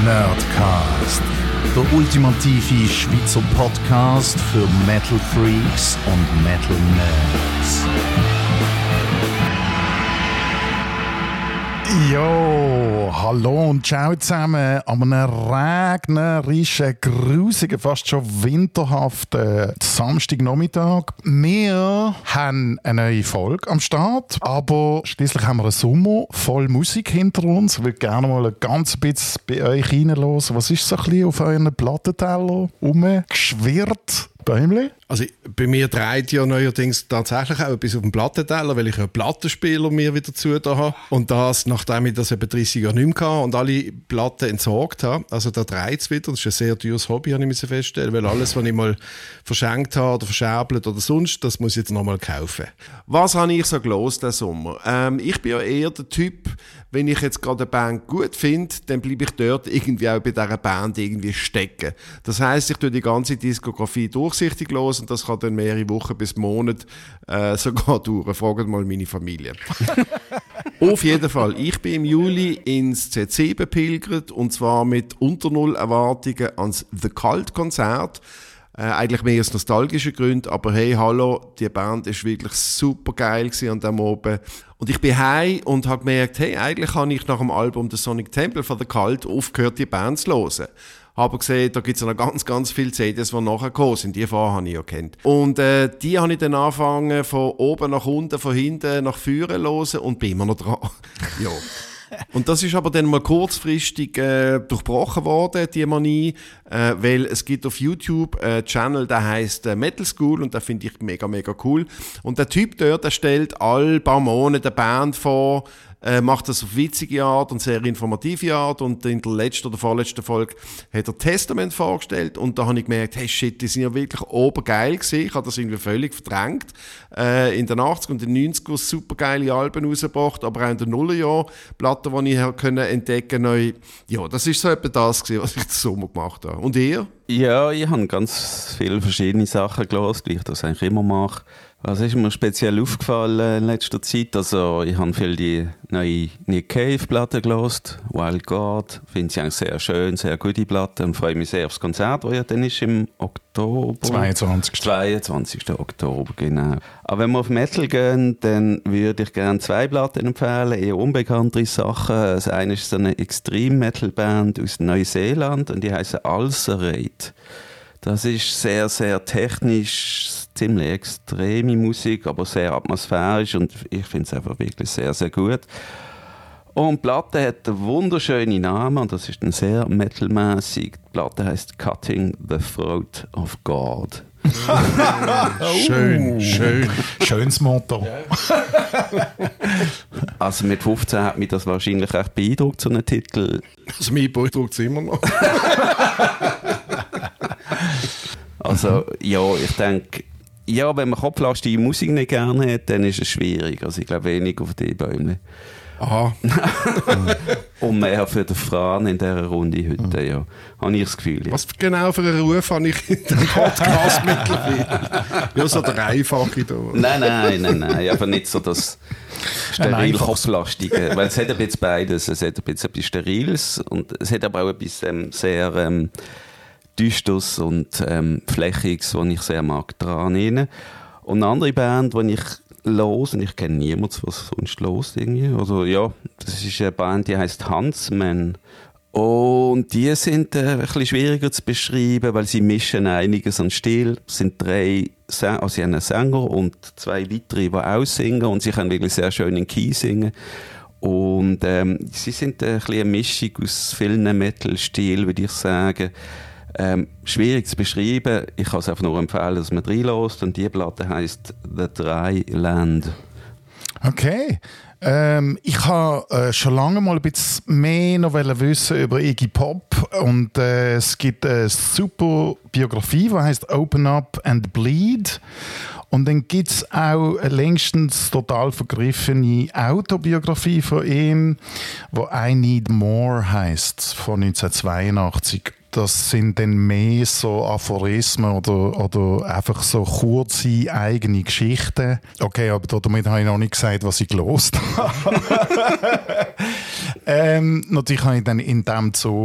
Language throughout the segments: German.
Nerdcast, der ultimative Schweizer Podcast für Metal Freaks und Metal Nerds. Jo, hallo und ciao zusammen an einem regnerischen, grusigen, fast schon winterhaften Samstagnachmittag. Wir haben eine neue Folge am Start, aber schließlich haben wir einen Sommer voll Musik hinter uns. Ich würde gerne mal ein ganz bisschen bei euch reinhören. Was ist so ein bisschen auf euren Plattenteller rumgeschwirrt? Bäumli? Also bei mir dreht ja neuerdings tatsächlich auch etwas auf dem Plattenteller, weil ich einen Plattenspieler mir wieder zu da habe. Und das, nachdem ich das etwa 30 Jahre nicht mehr hatte und alle Platten entsorgt habe. Also da dreht es wieder. Das ist ein sehr teures Hobby, habe ich feststellen, weil alles, was ich mal verschenkt habe oder verscherbelt oder sonst, das muss ich jetzt nochmal kaufen. Was habe ich so gehört diesen Sommer? Ich bin ja eher der Typ, wenn ich jetzt gerade eine Band gut finde, dann bleibe ich dort irgendwie auch bei dieser Band irgendwie stecken. Das heisst, ich tue die ganze Diskografie durchsichtig los und das kann dann mehrere Wochen bis Monate sogar dauern. Fragt mal meine Familie. Auf jeden Fall, ich bin im Juli ins ZC bepilgert und zwar mit unter Null Erwartungen ans The Cult-Konzert. Eigentlich mehr aus nostalgischen Gründen, aber hey, hallo, die Band war wirklich super geil an diesem Abend. Und ich bin heim und habe gemerkt, hey, eigentlich habe ich nach dem Album The Sonic Temple von The Cult aufgehört, die Band zu hören. Habe gesehen, da gibt es noch ganz, ganz viele CDs, die nachher gekommen sind. Die vorher habe ich ja kennt. Und die habe ich dann angefangen, von oben nach unten, von hinten nach vorne zu hören und bin immer noch dran. Ja. Und das ist aber dann mal kurzfristig durchbrochen worden, die Manie, weil es gibt auf YouTube einen Channel, der heisst Metal School und den finde ich mega, mega cool. Und der Typ dort, der stellt alle paar Monate eine Band vor, macht das auf witzige Art und sehr informative Art und in der letzten oder vorletzten Folge hat er Testament vorgestellt und da habe ich gemerkt, hey shit, die sind ja wirklich obergeil gewesen. Ich habe das irgendwie völlig verdrängt. In den 80 und den 90er super geile Alben rausgebracht, aber auch in den Nullerjahren Platten, die ich entdecken konnte. Ja, das ist so etwa das gewesen, was ich den Sommer gemacht habe. Und ihr? Ja, ich habe ganz viele verschiedene Sachen gehört, wie ich das eigentlich immer mache. Was ist mir speziell aufgefallen in letzter Zeit? Also, ich habe viel die neue Nick Cave-Platte gehört. Wild God. Finde ich eigentlich sehr schön, sehr gute Platte. Und freue mich sehr aufs Konzert, das ja dann ist im Oktober. 22. Oktober, genau. Aber wenn wir auf Metal gehen, dann würde ich gerne 2 Platten empfehlen, eher unbekanntere Sachen. Das eine ist so eine Extreme-Metal-Band aus Neuseeland und die heisst Ulcerate. Das ist sehr, sehr technisch, ziemlich extreme Musik, aber sehr atmosphärisch und ich finde es einfach wirklich sehr, sehr gut. Und die Platte hat einen wunderschönen Namen und das ist dann sehr metalmäßig. Die Platte heisst Cutting the Throat of God. Schön. Schönes Motto. Also mit 15 hat mich das wahrscheinlich echt beeindruckt, so einen Titel. Also mich beeindruckt es immer noch. Also, ja, ich denke, ja, wenn man kopflastige Musik nicht gerne hat, dann ist es schwierig. Also ich glaube wenig auf die Bäume. Aha. Und mehr für den Fran in dieser Runde heute, ja. Habe ich das Gefühl. Ja. Was genau für einen Ruf habe ich in dem Podcast mittlerweile? Ja, so der Einfache da. Nein. Aber nicht so das steril kopflastige. Weil es hat ein bisschen beides. Es hat ein bisschen etwas Steriles und es hat aber auch etwas sehr Düsteres und Flächiges, was ich sehr mag, dran. Und eine andere Band, die ich los und ich kenne niemanden, was sonst los irgendwie. Also ja, das ist eine Band, die heisst Huntsman. Und die sind ein bisschen schwieriger zu beschreiben, weil sie mischen einiges an Stil. Es sind 3, also sie haben einen Sänger und 2 weitere, die auch singen und sie können wirklich sehr schön in Key singen. Und sie sind ein bisschen eine Mischung aus vielen Metal-Stilen, würde ich sagen. Schwierig zu beschreiben. Ich kann es einfach nur empfehlen, dass man reinlässt. Und die Platte heisst The Dry Land. Okay. Ich habe schon lange mal ein bisschen mehr noch wissen über Iggy Pop. Und es gibt eine super Biografie, die heisst Open Up and Bleed. Und dann gibt es auch eine längstens total vergriffene Autobiografie von ihm, die I Need More heisst, von 1982. Das sind dann mehr so Aphorismen oder einfach so kurze eigene Geschichten. Okay, aber damit habe ich noch nicht gesagt, was ich gehört habe. Natürlich habe ich dann in diesem Zug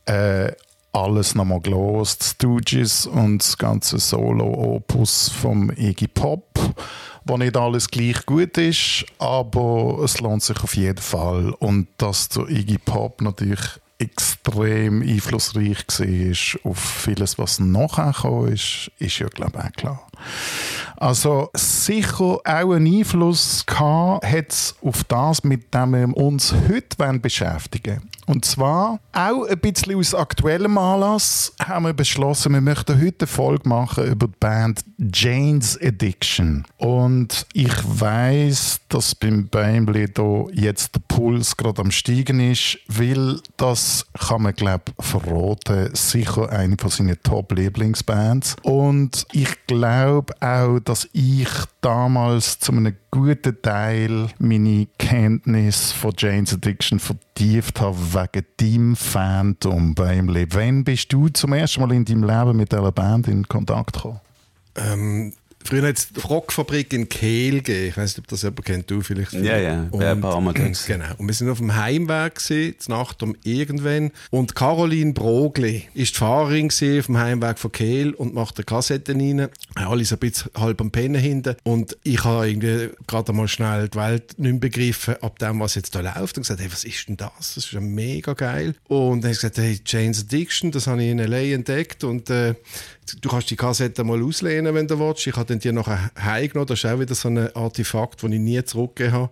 alles nochmal gehört, Stooges und das ganze Solo-Opus vom Iggy Pop, wo nicht alles gleich gut ist, aber es lohnt sich auf jeden Fall. Und dass der Iggy Pop natürlich extrem einflussreich war auf vieles, was nachher gekommen ist ja, glaube ich, auch klar. Also sicher auch einen Einfluss gehabt hat es auf das, mit dem wir uns heute beschäftigen wollen. Und zwar auch ein bisschen aus aktuellem Anlass haben wir beschlossen, wir möchten heute eine Folge machen über die Band Jane's Addiction. Und ich weiss, dass beim Bäumli da jetzt der Puls gerade am Steigen ist, weil das kann man, glaube ich, verraten, sicher eine von seinen Top-Lieblingsbands. Und ich glaube auch, dass ich damals zu einem guten Teil meine Kenntnis von Jane's Addiction vertieft habe wegen deinem Phantom Bäumli. Wann bist du zum ersten Mal in deinem Leben mit dieser Band in Kontakt gekommen? Früher hat es die Rockfabrik in Kehl gegeben. Ich weiss nicht, ob das jemand kennt, du vielleicht. Ja, ein paar Mal genau. Und wir sind auf dem Heimweg gewesen, zur Nacht um irgendwann. Und Caroline Brogli ist die Fahrerin gewesen, auf dem Heimweg von Kehl und macht eine Kassette rein. Alle so ein bisschen halb am Pennen hinten. Und ich habe irgendwie gerade mal schnell die Welt nicht mehr begriffen, ab dem, was jetzt da läuft. Und gesagt, hey, was ist denn das? Das ist ja mega geil. Und dann habe ich gesagt, hey, Jane's Addiction, das habe ich in L.A. entdeckt. Und du kannst die Kassette mal auslehnen, wenn du willst. Ich habe dann die nachher heimgenommen. Das ist auch wieder so ein Artefakt, das ich nie zurückgegeben habe.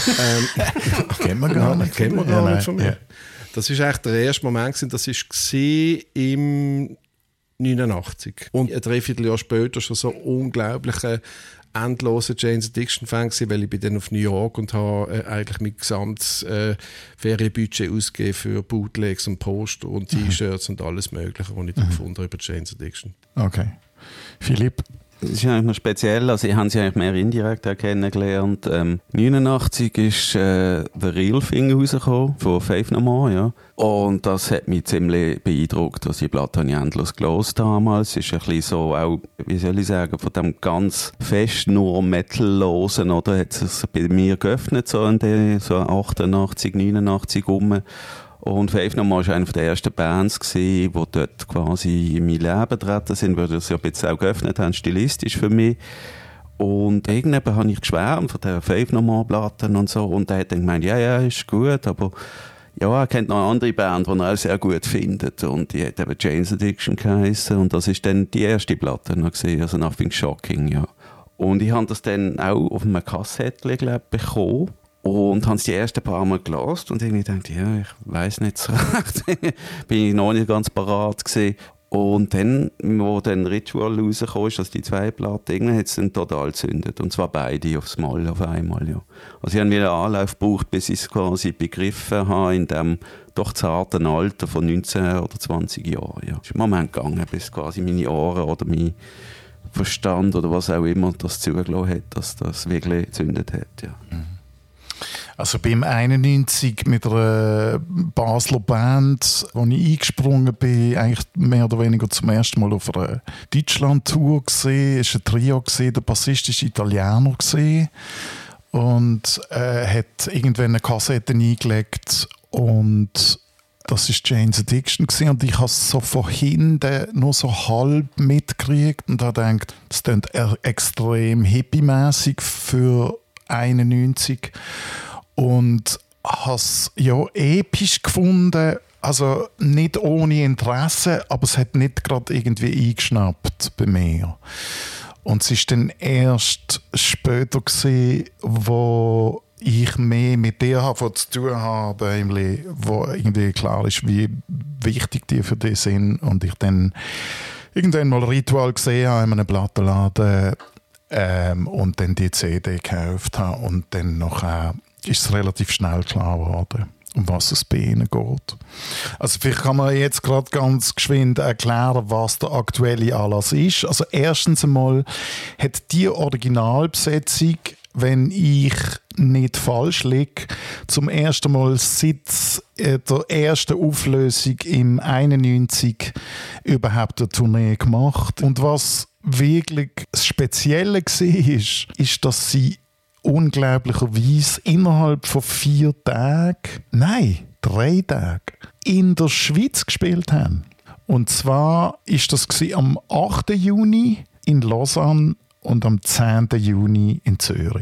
Kennen wir gar nicht. Kennen wir gar nicht von mir. Ja. Das war eigentlich der erste Moment, das war im 89. Und ein Dreivierteljahr später schon so unglaubliche endloser Jane's Addiction-Fan gewesen, weil ich bin dann auf New York und habe eigentlich mein gesamtes Ferienbudget ausgegeben für Bootlegs und Poster und T-Shirts und alles Mögliche, was ich da gefunden habe über Jane's Addiction. Okay. Philipp? Das ist eigentlich noch speziell, also ich habe sie eigentlich mehr indirekt auch kennengelernt. 1989 ist The Real Thing rausgekommen, von Faith No More, ja. Und das hat mich ziemlich beeindruckt, also die Platte habe ich endlos gehört damals. Es ist ein bisschen so auch, wie soll ich sagen, von dem ganz fest nur Metal-losen, oder, hat es bei mir geöffnet, so in den, so 88, 89 rum. Und Faith No More war eine der ersten Bands, die dort quasi in mein Leben getreten sind, weil das ja ein bisschen auch geöffnet haben, stilistisch für mich. Und irgendwann habe ich geschwärmt von der Faith No More Platten und so. Und er hat dann gemeint, ja, ist gut, aber ja, er kennt noch eine andere Band, die er auch sehr gut findet. Und die hat eben Jane's Addiction geheissen. Und das war dann die erste Platte noch gewesen, also Nothing Shocking, ja. Und ich habe das dann auch auf einem Kassettchen, glaube ich, bekommen. Und habe es die ersten paar Mal gehört und irgendwie dachte, ja, ich weiss nicht so recht. Bin ich noch nicht ganz parat gewesen. Und dann, wo dann Ritual rausgekommen ist, also die zwei Platten, irgendwann hat es dann total gezündet. Und zwar beide aufs Mal, auf einmal, ja. Also ich habe wieder einen Anlauf gebraucht, bis ich es quasi begriffen habe, in dem doch zarten Alter von 19 oder 20 Jahren, ja. Es ist ein Moment gegangen, bis quasi meine Ohren oder mein Verstand oder was auch immer das zugelassen hat, dass das wirklich gezündet hat, ja. Also beim 91 mit einer Basler Band, wo ich eingesprungen bin, eigentlich mehr oder weniger zum ersten Mal auf einer Deutschland-Tour gesehen, ist ein Trio gesehen, der Bassist ist Italiener gesehen und hat irgendwann eine Kassette eingelegt und das ist Jane's Addiction gewesen. Und ich habe es so von hinten nur so halb mitgekriegt und habe gedacht, das klingt extrem hippie-mässig für 91 und habe es ja episch gefunden, also nicht ohne Interesse, aber es hat nicht gerade irgendwie eingeschnappt bei mir. Und es war dann erst später gewesen, wo ich mehr mit dir zu tun habe, wo irgendwie klar ist, wie wichtig die für dich sind und ich dann irgendwann mal Ritual gesehen habe in einem Plattenladen und dann die CD gekauft habe und dann nachher ist es relativ schnell klar geworden, um was es bei ihnen geht. Also vielleicht kann man jetzt gerade ganz geschwind erklären, was der aktuelle Anlass ist. Also erstens einmal hat die Originalbesetzung, wenn ich nicht falsch liege, zum ersten Mal seit der ersten Auflösung im 91 überhaupt eine Tournee gemacht. Und was wirklich das Spezielle war, ist, dass sie unglaublicherweise innerhalb von 4 Tagen, nein, 3 Tage in der Schweiz gespielt haben. Und zwar ist das am 8. Juni in Lausanne und am 10. Juni in Zürich.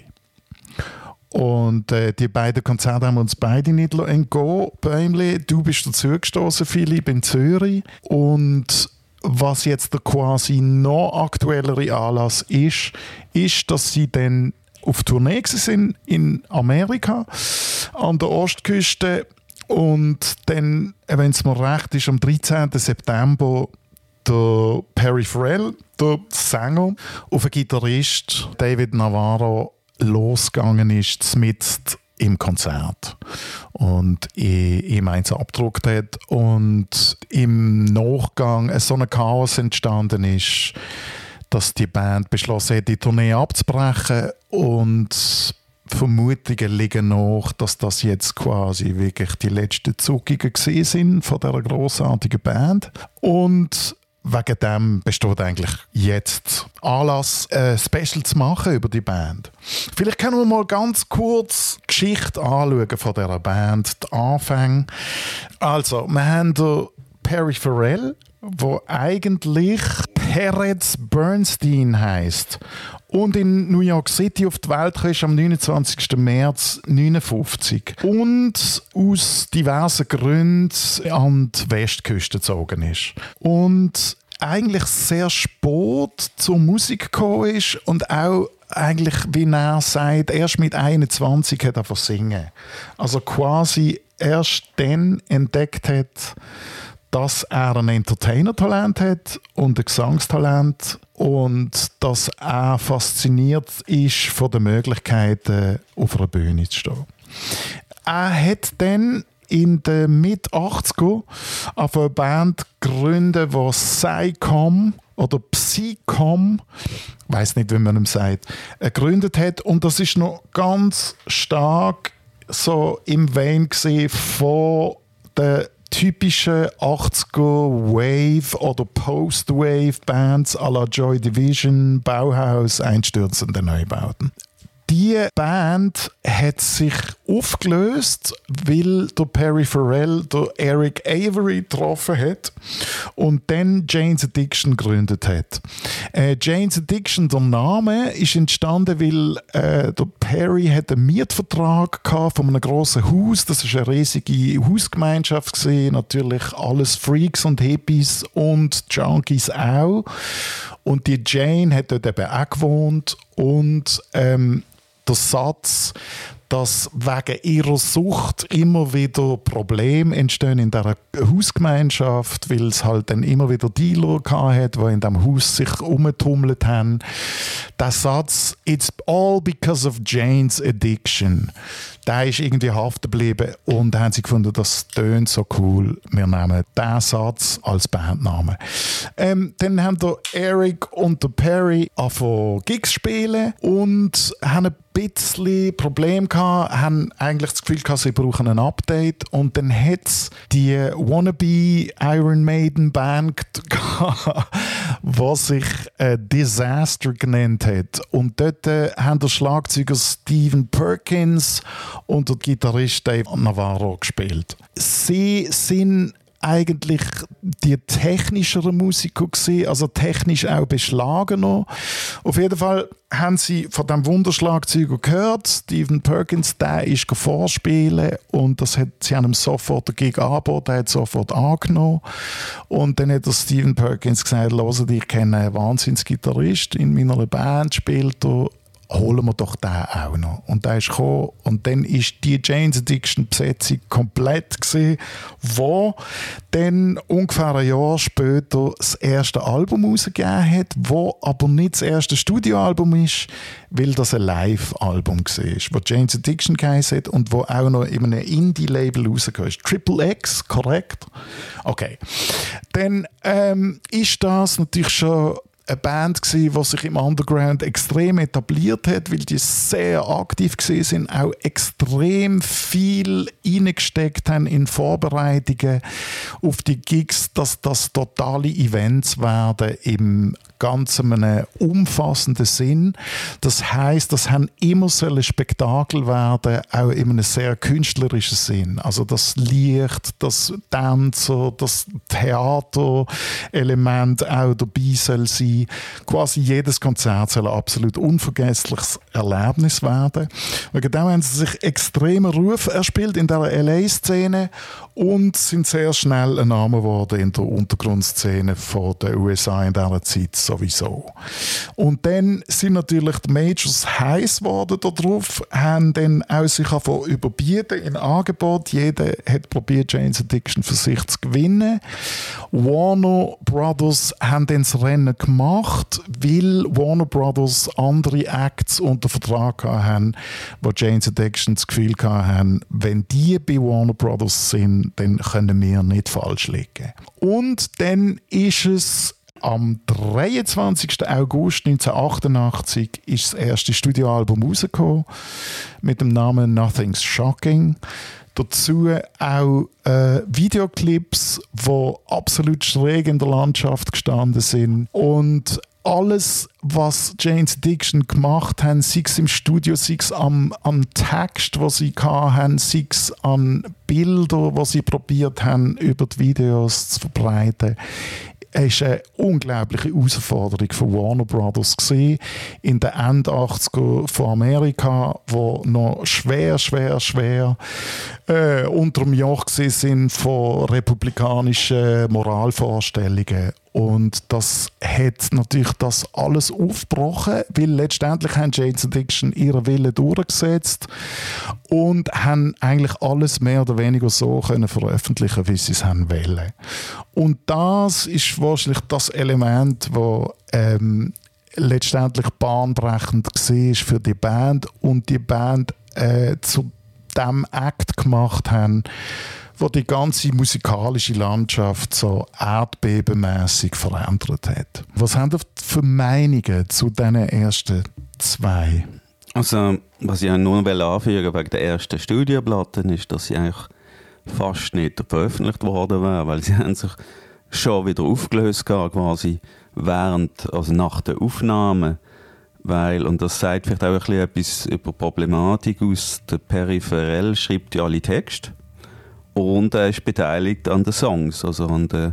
Und die beiden Konzerte haben uns beide nicht entgehen. Bäumli, du bist dazugestoßen, Philipp, in Zürich. Und was jetzt der quasi noch aktuellere Anlass ist, dass sie dann auf Tournee sind in Amerika, an der Ostküste. Und dann, wenn es mir recht ist, am 13. September der Perry Farrell, der Sänger, auf einen Gitarrist David Navarro losgegangen ist, mitten im Konzert. Und ihm eins abgedruckt hat und im Nachgang so ein Chaos entstanden ist, dass die Band beschlossen hat, die Tournee abzubrechen, und Vermutungen liegen nach, dass das jetzt quasi wirklich die letzten Zuckungen gewesen sind von dieser grossartigen Band. Und wegen dem besteht eigentlich jetzt Anlass, ein Special zu machen über die Band. Vielleicht können wir mal ganz kurz die Geschichte anschauen von dieser Band, die Anfänge. Also, wir haben den Perry Farrell, der eigentlich Perez Bernstein heisst und in New York City auf die Welt kam am 29. März 1959 und aus diversen Gründen an die Westküste gezogen ist. Und eigentlich sehr spät zur Musik gekommen ist und auch eigentlich, wie er sagt, erst mit 21 hat er von singen. Also quasi erst dann entdeckt hat, dass er ein Entertainer-Talent hat und ein Gesangstalent und dass er fasziniert ist von den Möglichkeiten, auf einer Bühne zu stehen. Er hat dann in den Mit-80er auf eine Band gegründet, die Psycom oder Psycom, ich weiss nicht, wie man ihm sagt, gegründet hat. Und das ist noch ganz stark so im Vein von der typische 80er Wave oder Post-Wave Bands à la Joy Division, Bauhaus, einstürzende Neubauten. Die Band hat sich aufgelöst, weil der Perry Farrell der Eric Avery getroffen hat und dann Jane's Addiction gegründet hat. Jane's Addiction, der Name, ist entstanden, weil der Perry hat einen Mietvertrag gehabt von einem grossen Haus. Das war eine riesige Hausgemeinschaft gewesen. Natürlich alles Freaks und Hippies und Junkies auch. Und die Jane hat dort eben auch gewohnt und der Satz, dass wegen ihrer Sucht immer wieder Probleme entstehen in dieser Hausgemeinschaft, weil es halt dann immer wieder Dealer hatte, die in diesem Haus sich umgetummelt haben. Der Satz, "It's all because of Jane's addiction", der ist irgendwie haften geblieben und da haben sie gefunden, das tönt so cool, wir nehmen diesen Satz als Bandname. Dann haben der Eric und der Perry angefangen Gigs spielen und haben ein bisschen Probleme gehabt, haben eigentlich das Gefühl gehabt, sie brauchen ein Update, und dann hat es die Wannabe Iron Maiden Band gehabt, die sich Disaster genannt hat. Und dort haben der Schlagzeuger Stephen Perkins und der Gitarrist Dave Navarro gespielt. Sie sind eigentlich die technischeren Musiker gewesen, also technisch auch beschlagener. Auf jeden Fall haben sie von diesem Wunderschlagzeuger gehört. Stephen Perkins, der ist vorspielen und sie haben ihm sofort den Gig angeboten, er hat sofort angenommen. Und dann hat der Stephen Perkins gesagt, hört, ich kenne einen Wahnsinnsgitarrist in meiner Band, spielt er, holen wir doch den auch noch. Und der ist gekommen und dann ist die Jane's Addiction Besetzung komplett gewesen, wo dann ungefähr ein Jahr später das erste Album rausgegeben hat, wo aber nicht das erste Studioalbum ist, weil das ein Live-Album war, wo Jane's Addiction geheißen hat und wo auch noch in einem Indie-Label rausgekommen ist. Triple X, korrekt? Okay. Dann ist das natürlich schon eine Band gewesen, die sich im Underground extrem etabliert hat, weil die sehr aktiv gewesen sind, auch extrem viel reingesteckt haben in Vorbereitungen auf die Gigs, dass das totale Events werden im ganz einem umfassenden Sinn. Das heisst, das haben immer ein Spektakel werden, auch in einem sehr künstlerischen Sinn. Also das Licht, das Tänzer, das Theaterelement auch dabei soll sein. Quasi jedes Konzert soll ein absolut unvergessliches Erlebnis werden. Wegen dem haben sie sich extremen Ruf erspielt in der LA-Szene und sind sehr schnell ein Name geworden in der Untergrundszene von den USA in dieser Zeit sowieso. Und dann sind natürlich die Majors heiß geworden darauf, haben dann auch sich überbieten in Angebot. Jeder hat probiert, Jane's Addiction für sich zu gewinnen. Warner Brothers haben dann das Rennen gemacht, weil Warner Brothers andere Acts unter Vertrag hatten, wo Jane's Addiction das Gefühl hatten, wenn die bei Warner Brothers sind, dann können wir nicht falsch liegen. Und dann ist es am 23. August 1988 ist das erste Studioalbum rausgekommen mit dem Namen Nothing's Shocking. Dazu auch Videoclips, die absolut schräg in der Landschaft gestanden sind. Und alles, was Jane's Addiction gemacht haben, sei es im Studio, sei es am Text, den sie hatten, sei es an Bildern, die sie probiert haben, über die Videos zu verbreiten, es war eine unglaubliche Herausforderung von Warner Brothers gewesen, in den Ende 80er von Amerika, wo noch schwer unter dem Joch sind von republikanischen Moralvorstellungen. Und das hat natürlich das alles aufgebrochen, weil letztendlich haben Jane's Addiction ihren Willen durchgesetzt und haben eigentlich alles mehr oder weniger so können veröffentlichen, wie sie es haben wollen. Und das ist wahrscheinlich das Element, das letztendlich bahnbrechend war für die Band und die Band zu dem Act gemacht haben, wo die ganze musikalische Landschaft so erdbebenmässig verändert hat. Was haben ihr für Meinungen zu diesen ersten zwei? Also, was ich nur anfügen wegen der ersten Studioplatte ist, dass sie eigentlich fast nicht veröffentlicht worden wäre, weil sie haben sich schon wieder aufgelöst quasi also nach der Aufnahme. Und das sagt vielleicht auch ein bisschen etwas über die Problematik aus. Der Perry Farrell schreibt ja alle Texte. Und er ist beteiligt an den Songs, also an der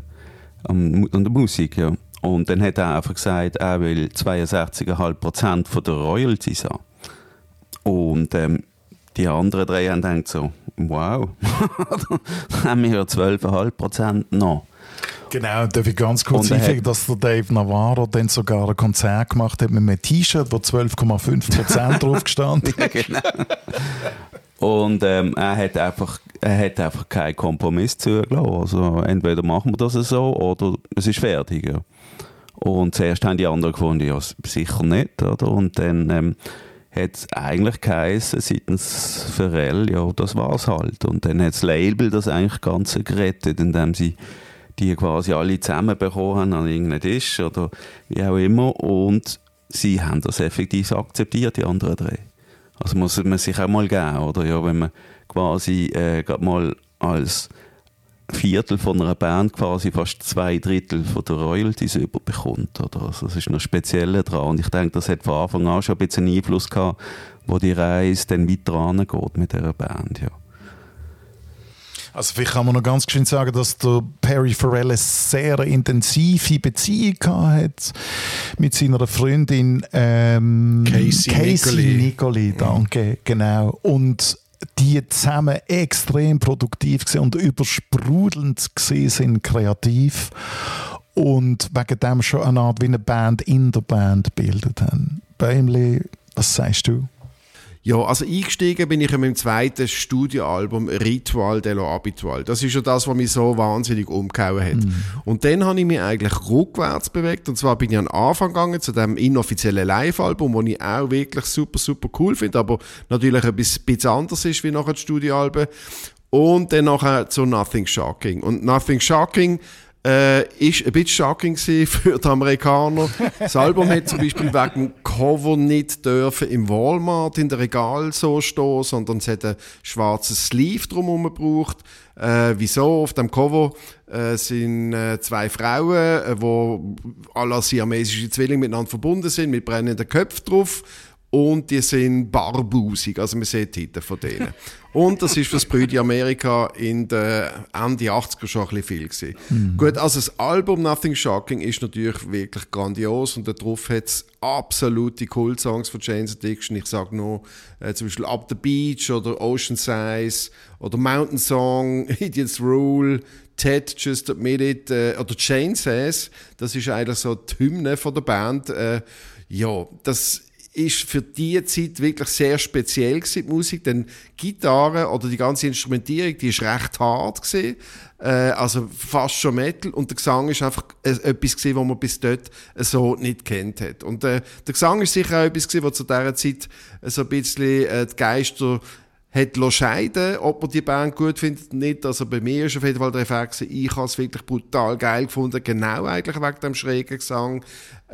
Musik. Ja. Und dann hat er einfach gesagt, er will 62,5% von der Royalties haben. Und die anderen drei haben gedacht so, wow, dann haben wir ja 12,5% noch. Genau, darf ich ganz kurz einfügen, dass der Dave Navarro dann sogar ein Konzert gemacht hat mit einem T-Shirt, wo 12,5% drauf gestanden ist. Genau. Und er hat einfach keinen Kompromiss zugelassen. Also entweder machen wir das so oder es ist fertig. Ja. Und zuerst haben die anderen gefunden, ja sicher nicht. Oder? Und dann hat es eigentlich geheißen, seitens Pharrell, ja das war es halt. Und dann hat das Label das eigentlich ganz gerettet, indem sie die quasi alle zusammenbekommen haben an irgendeinem Tisch oder wie auch immer. Und sie haben das effektiv akzeptiert, die anderen drei. Also muss man sich auch mal geben, oder? Ja, wenn man quasi gerade mal als Viertel von einer Band quasi fast 2/3 von der Royalties überbekommt, oder? Also das ist noch speziell dran. Und ich denke, das hat von Anfang an schon ein bisschen Einfluss gehabt, wo die Reise dann weiter rangeht mit dieser Band, ja. Also vielleicht kann man noch ganz schön sagen, dass der Perry Farrell eine sehr intensive Beziehung hat mit seiner Freundin Casey Niccoli, danke, genau. Und die zusammen extrem produktiv waren und übersprudelnd sind, kreativ. Und wegen dem schon eine Art wie eine Band in der Band gebildet haben. Bäumli, was sagst du? Ja, also eingestiegen bin ich mit dem zweiten Studioalbum Ritual de lo Habitual. Das ist ja das, was mich so wahnsinnig umgehauen hat. Und dann habe ich mich eigentlich rückwärts bewegt. Und zwar bin ich an den Anfang gegangen zu dem inoffiziellen Live-Album, das ich auch wirklich super, super cool finde, aber natürlich ein bisschen anders ist wie nachher das Studioalbum. Und dann nachher zu Nothing's Shocking. Und Nothing's Shocking Ist ein bisschen shocking für die Amerikaner. Das Album hat zum Beispiel wegen dem Cover nicht dürfen im Walmart in der Regal so stehen, sondern es hat ein schwarzes Sleeve drumherum gebraucht. Wieso? Auf dem Cover sind zwei Frauen, die alle siamesische Zwillinge miteinander verbunden sind, mit brennenden Köpfen drauf. Und die sind barbusig, also man sieht die Titel von denen. Und das ist für das Brüdi Amerika in den Ende 80er schon ein bisschen viel gewesen. Gut, also das Album Nothing Shocking ist natürlich wirklich grandios und darauf hat es absolute Kultsongs von Jane's Addiction. Ich sage nur zum Beispiel Up the Beach oder Ocean Size oder Mountain Song, Idiot's Rule, Ted, Just Admit It oder Jane Says. Das ist eigentlich so die Hymne von der Band. Ja, das ist für diese Zeit wirklich sehr speziell gewesen, die Musik, denn die Gitarre oder die ganze Instrumentierung, die ist recht hart gewesen, also fast schon Metal, und der Gesang ist einfach etwas gewesen, was man bis dort so nicht kennt hat. Und der Gesang ist sicher auch etwas gewesen, was zu dieser Zeit so ein bisschen die Geister hat scheiden, ob man die Band gut findet oder nicht. Also bei mir ist auf jeden Fall der Effekt gewesen, ich habe es wirklich brutal geil gefunden, genau eigentlich wegen dem schrägen Gesang,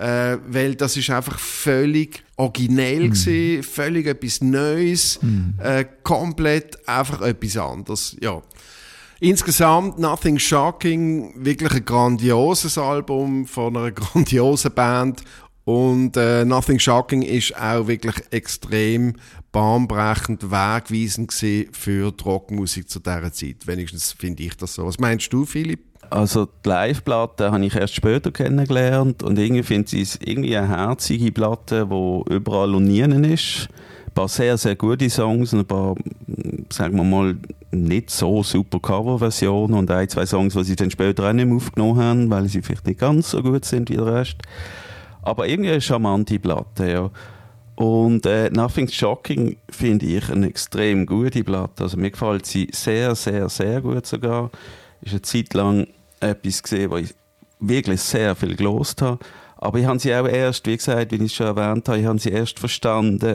weil das ist einfach völlig originell gewesen, völlig etwas Neues, komplett einfach etwas anderes, ja. Insgesamt Nothing Shocking, wirklich ein grandioses Album von einer grandiosen Band. Und Nothing Shocking ist auch wirklich extrem bahnbrechend, wegweisend gewesen für die Rockmusik zu dieser Zeit. Wenigstens finde ich das so. Was meinst du, Philipp? Also die Live-Platte habe ich erst später kennengelernt und irgendwie finde ich es irgendwie eine herzige Platte, die überall und nie ist. Ein paar sehr, sehr gute Songs und ein paar, sagen wir mal, nicht so super Coverversionen und ein, zwei Songs, die sie dann später auch nicht mehr aufgenommen haben, weil sie vielleicht nicht ganz so gut sind wie der Rest. Aber irgendwie eine charmante Platte, ja. Und Nothing Shocking finde ich eine extrem gute Platte. Also mir gefällt sie sehr, sehr, sehr gut sogar. Ist eine Zeit lang etwas gesehen, wo ich wirklich sehr viel gelost habe. Aber ich habe sie auch erst, wie gesagt, wie ich es schon erwähnt habe, ich habe sie erst verstanden,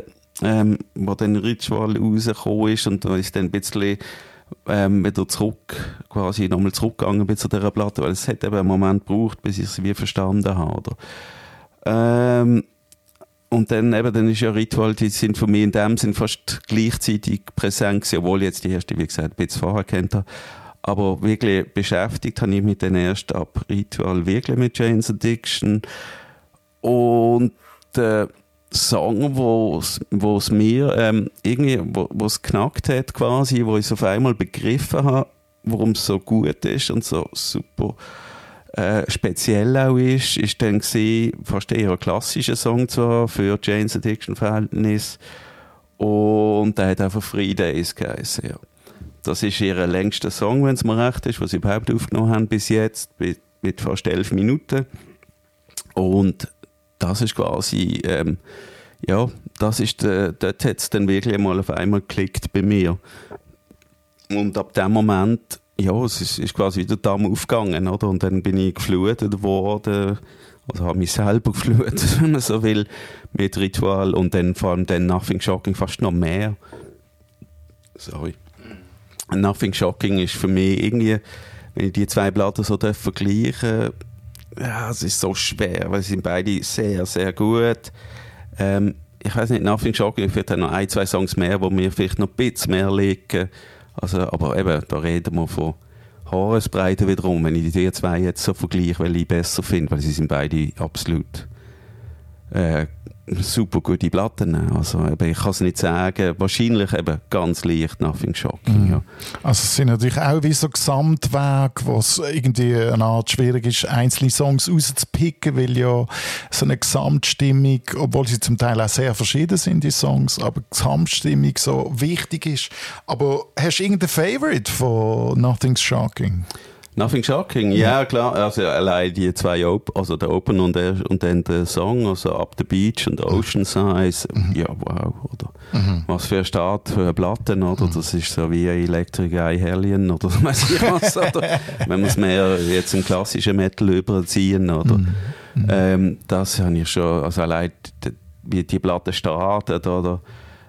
wo dann Ritual rausgekommen ist und da ist dann ein bisschen wieder zurück, quasi nochmal zurückgegangen bin zu dieser Platte, weil es hat eben einen Moment gebraucht, bis ich sie wie verstanden habe. Oder? Und dann ist ja Ritual, die sind für mich in dem Sinn fast gleichzeitig präsent gewesen, obwohl ich jetzt die erste, wie gesagt, ein bisschen vorher kennt habe. Aber wirklich beschäftigt habe ich mich dann erst ab Ritual wirklich mit Jane's Addiction. Und der Song, wo es mir irgendwie, wo es knackt hat quasi, wo ich es auf einmal begriffen habe, warum es so gut ist und so super speziell auch ist dann gewesen, fast eher ein klassischer Song zwar für Jane's Addiction Verhältnis, und der hat einfach Free Days geheißen, ja. Das ist ihr längster Song, wenn es mir recht ist, was sie überhaupt aufgenommen haben bis jetzt, mit fast 11 Minuten. Und das ist quasi, ja, das ist dort hat es dann wirklich mal auf einmal geklickt bei mir. Und ab dem Moment, ja, es ist quasi wieder Damm aufgegangen, oder? Und dann bin ich geflutet worden, also habe mich selber geflutet, wenn man so will, mit Ritual, und dann vor allem dann Nothing Shocking fast noch mehr. Sorry. Nothing Shocking ist für mich irgendwie, wenn ich die zwei Platten so vergleichen, ja, es ist so schwer, weil sie sind beide sehr, sehr gut. Ich weiß nicht, Nothing Shocking, vielleicht noch ein, zwei Songs mehr, wo mir vielleicht noch ein bisschen mehr liegen. Also, aber eben, da reden wir von Haaresbreite wiederum, wenn ich die zwei jetzt so vergleiche, weil ich besser finde, weil sie sind beide absolut super gute Platten. Also, eben, ich kann es nicht sagen, wahrscheinlich eben ganz leicht Nothing Shocking. Ja. Also es sind natürlich auch wie so Gesamtwege, wo es irgendwie eine Art schwierig ist, einzelne Songs rauszupicken, weil ja so eine Gesamtstimmung, obwohl sie zum Teil auch sehr verschieden sind, die Songs, aber die Gesamtstimmung so wichtig ist. Aber hast du irgendeinen Favorite von Nothing Shocking? Nothing Shocking, ja klar, also allein die zwei, also der Open und dann der Song, also Up the Beach und Ocean Size, ja wow, oder? Was für ein Start für Platten, oder? Das ist so wie Electric Eye Hellion, oder weiss ich was, oder? Wenn wir es mehr jetzt im klassischen Metal überziehen, oder? Das habe ich schon, also allein wie die Platte startet, oder?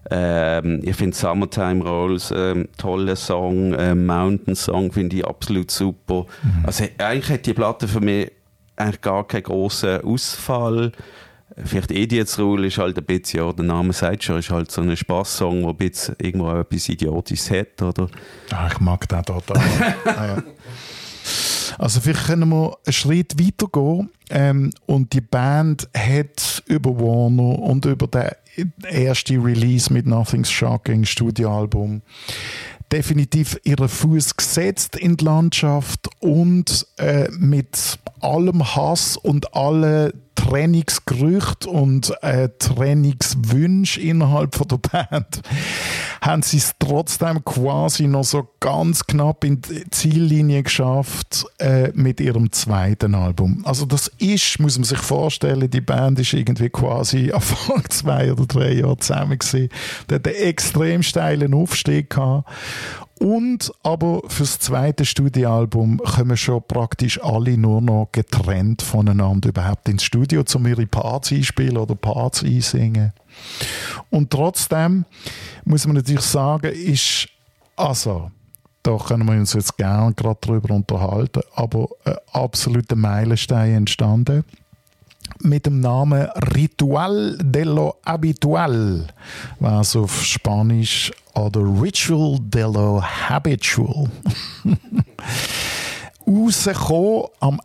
Ich finde Summertime Rolls toller Song, Mountain Song finde ich absolut super. Also eigentlich hat die Platte für mich eigentlich gar keinen grossen Ausfall. Vielleicht Idiots Rule ist halt ein bisschen, ja, der Name sagt schon, ist halt so ein Spass-Song, der ein bisschen irgendwo auch etwas Idiotisches hat, oder? Ich mag den total. Ja. Also vielleicht können wir einen Schritt weiter gehen und die Band hat über Warner und über den ersten Release mit Nothing's Shocking Studioalbum definitiv ihren Fuß gesetzt in die Landschaft und mit allem Hass und allen Trennungsgerüchten und Trennungswünschen innerhalb von der Band haben sie es trotzdem quasi noch so ganz knapp in die Ziellinie geschafft mit ihrem zweiten Album. Also das ist, muss man sich vorstellen, die Band ist irgendwie quasi Anfang 2 oder 3 Jahre zusammen gewesen. Die hat einen extrem steilen Aufstieg gehabt. Und aber fürs zweite Studioalbum kommen schon praktisch alle nur noch getrennt voneinander überhaupt ins Studio, um ihre Parts einspielen oder Parts einsingen. Und trotzdem muss man natürlich sagen, ist, also, da können wir uns jetzt gerne gerade drüber unterhalten, aber ein absoluter Meilenstein entstanden. Mit dem Namen Ritual de lo Habitual, was auf Spanisch oder Ritual de lo Habitual. Rausgekommen am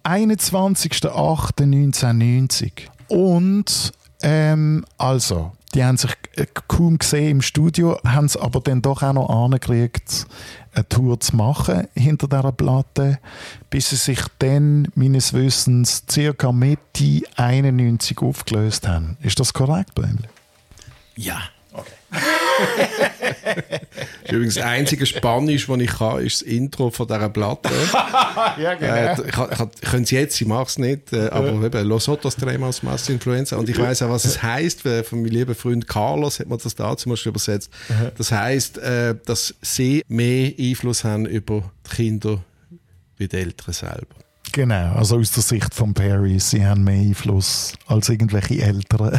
21.08.1990. Und also, die haben sich kaum gesehen im Studio, haben es aber dann doch auch noch angekriegt, eine Tour zu machen hinter dieser Platte, bis sie sich dann, meines Wissens, ca. Mitte 91 aufgelöst haben. Ist das korrekt, Blümli? Ja. Okay. Übrigens, das einzige Spanisch, das ich kann, ist das Intro von dieser Platte. Ja, genau. Ich könnte es jetzt, ich mache es nicht, aber eben, Los Otros tenemos más influenza. Und ich weiss auch, was es heisst. Von meinem lieben Freund Carlos hat man das da zum Beispiel übersetzt. Das heisst, dass sie mehr Einfluss haben über die Kinder wie die Eltern selber. Genau, also aus der Sicht von Perry, sie haben mehr Einfluss als irgendwelche Eltern.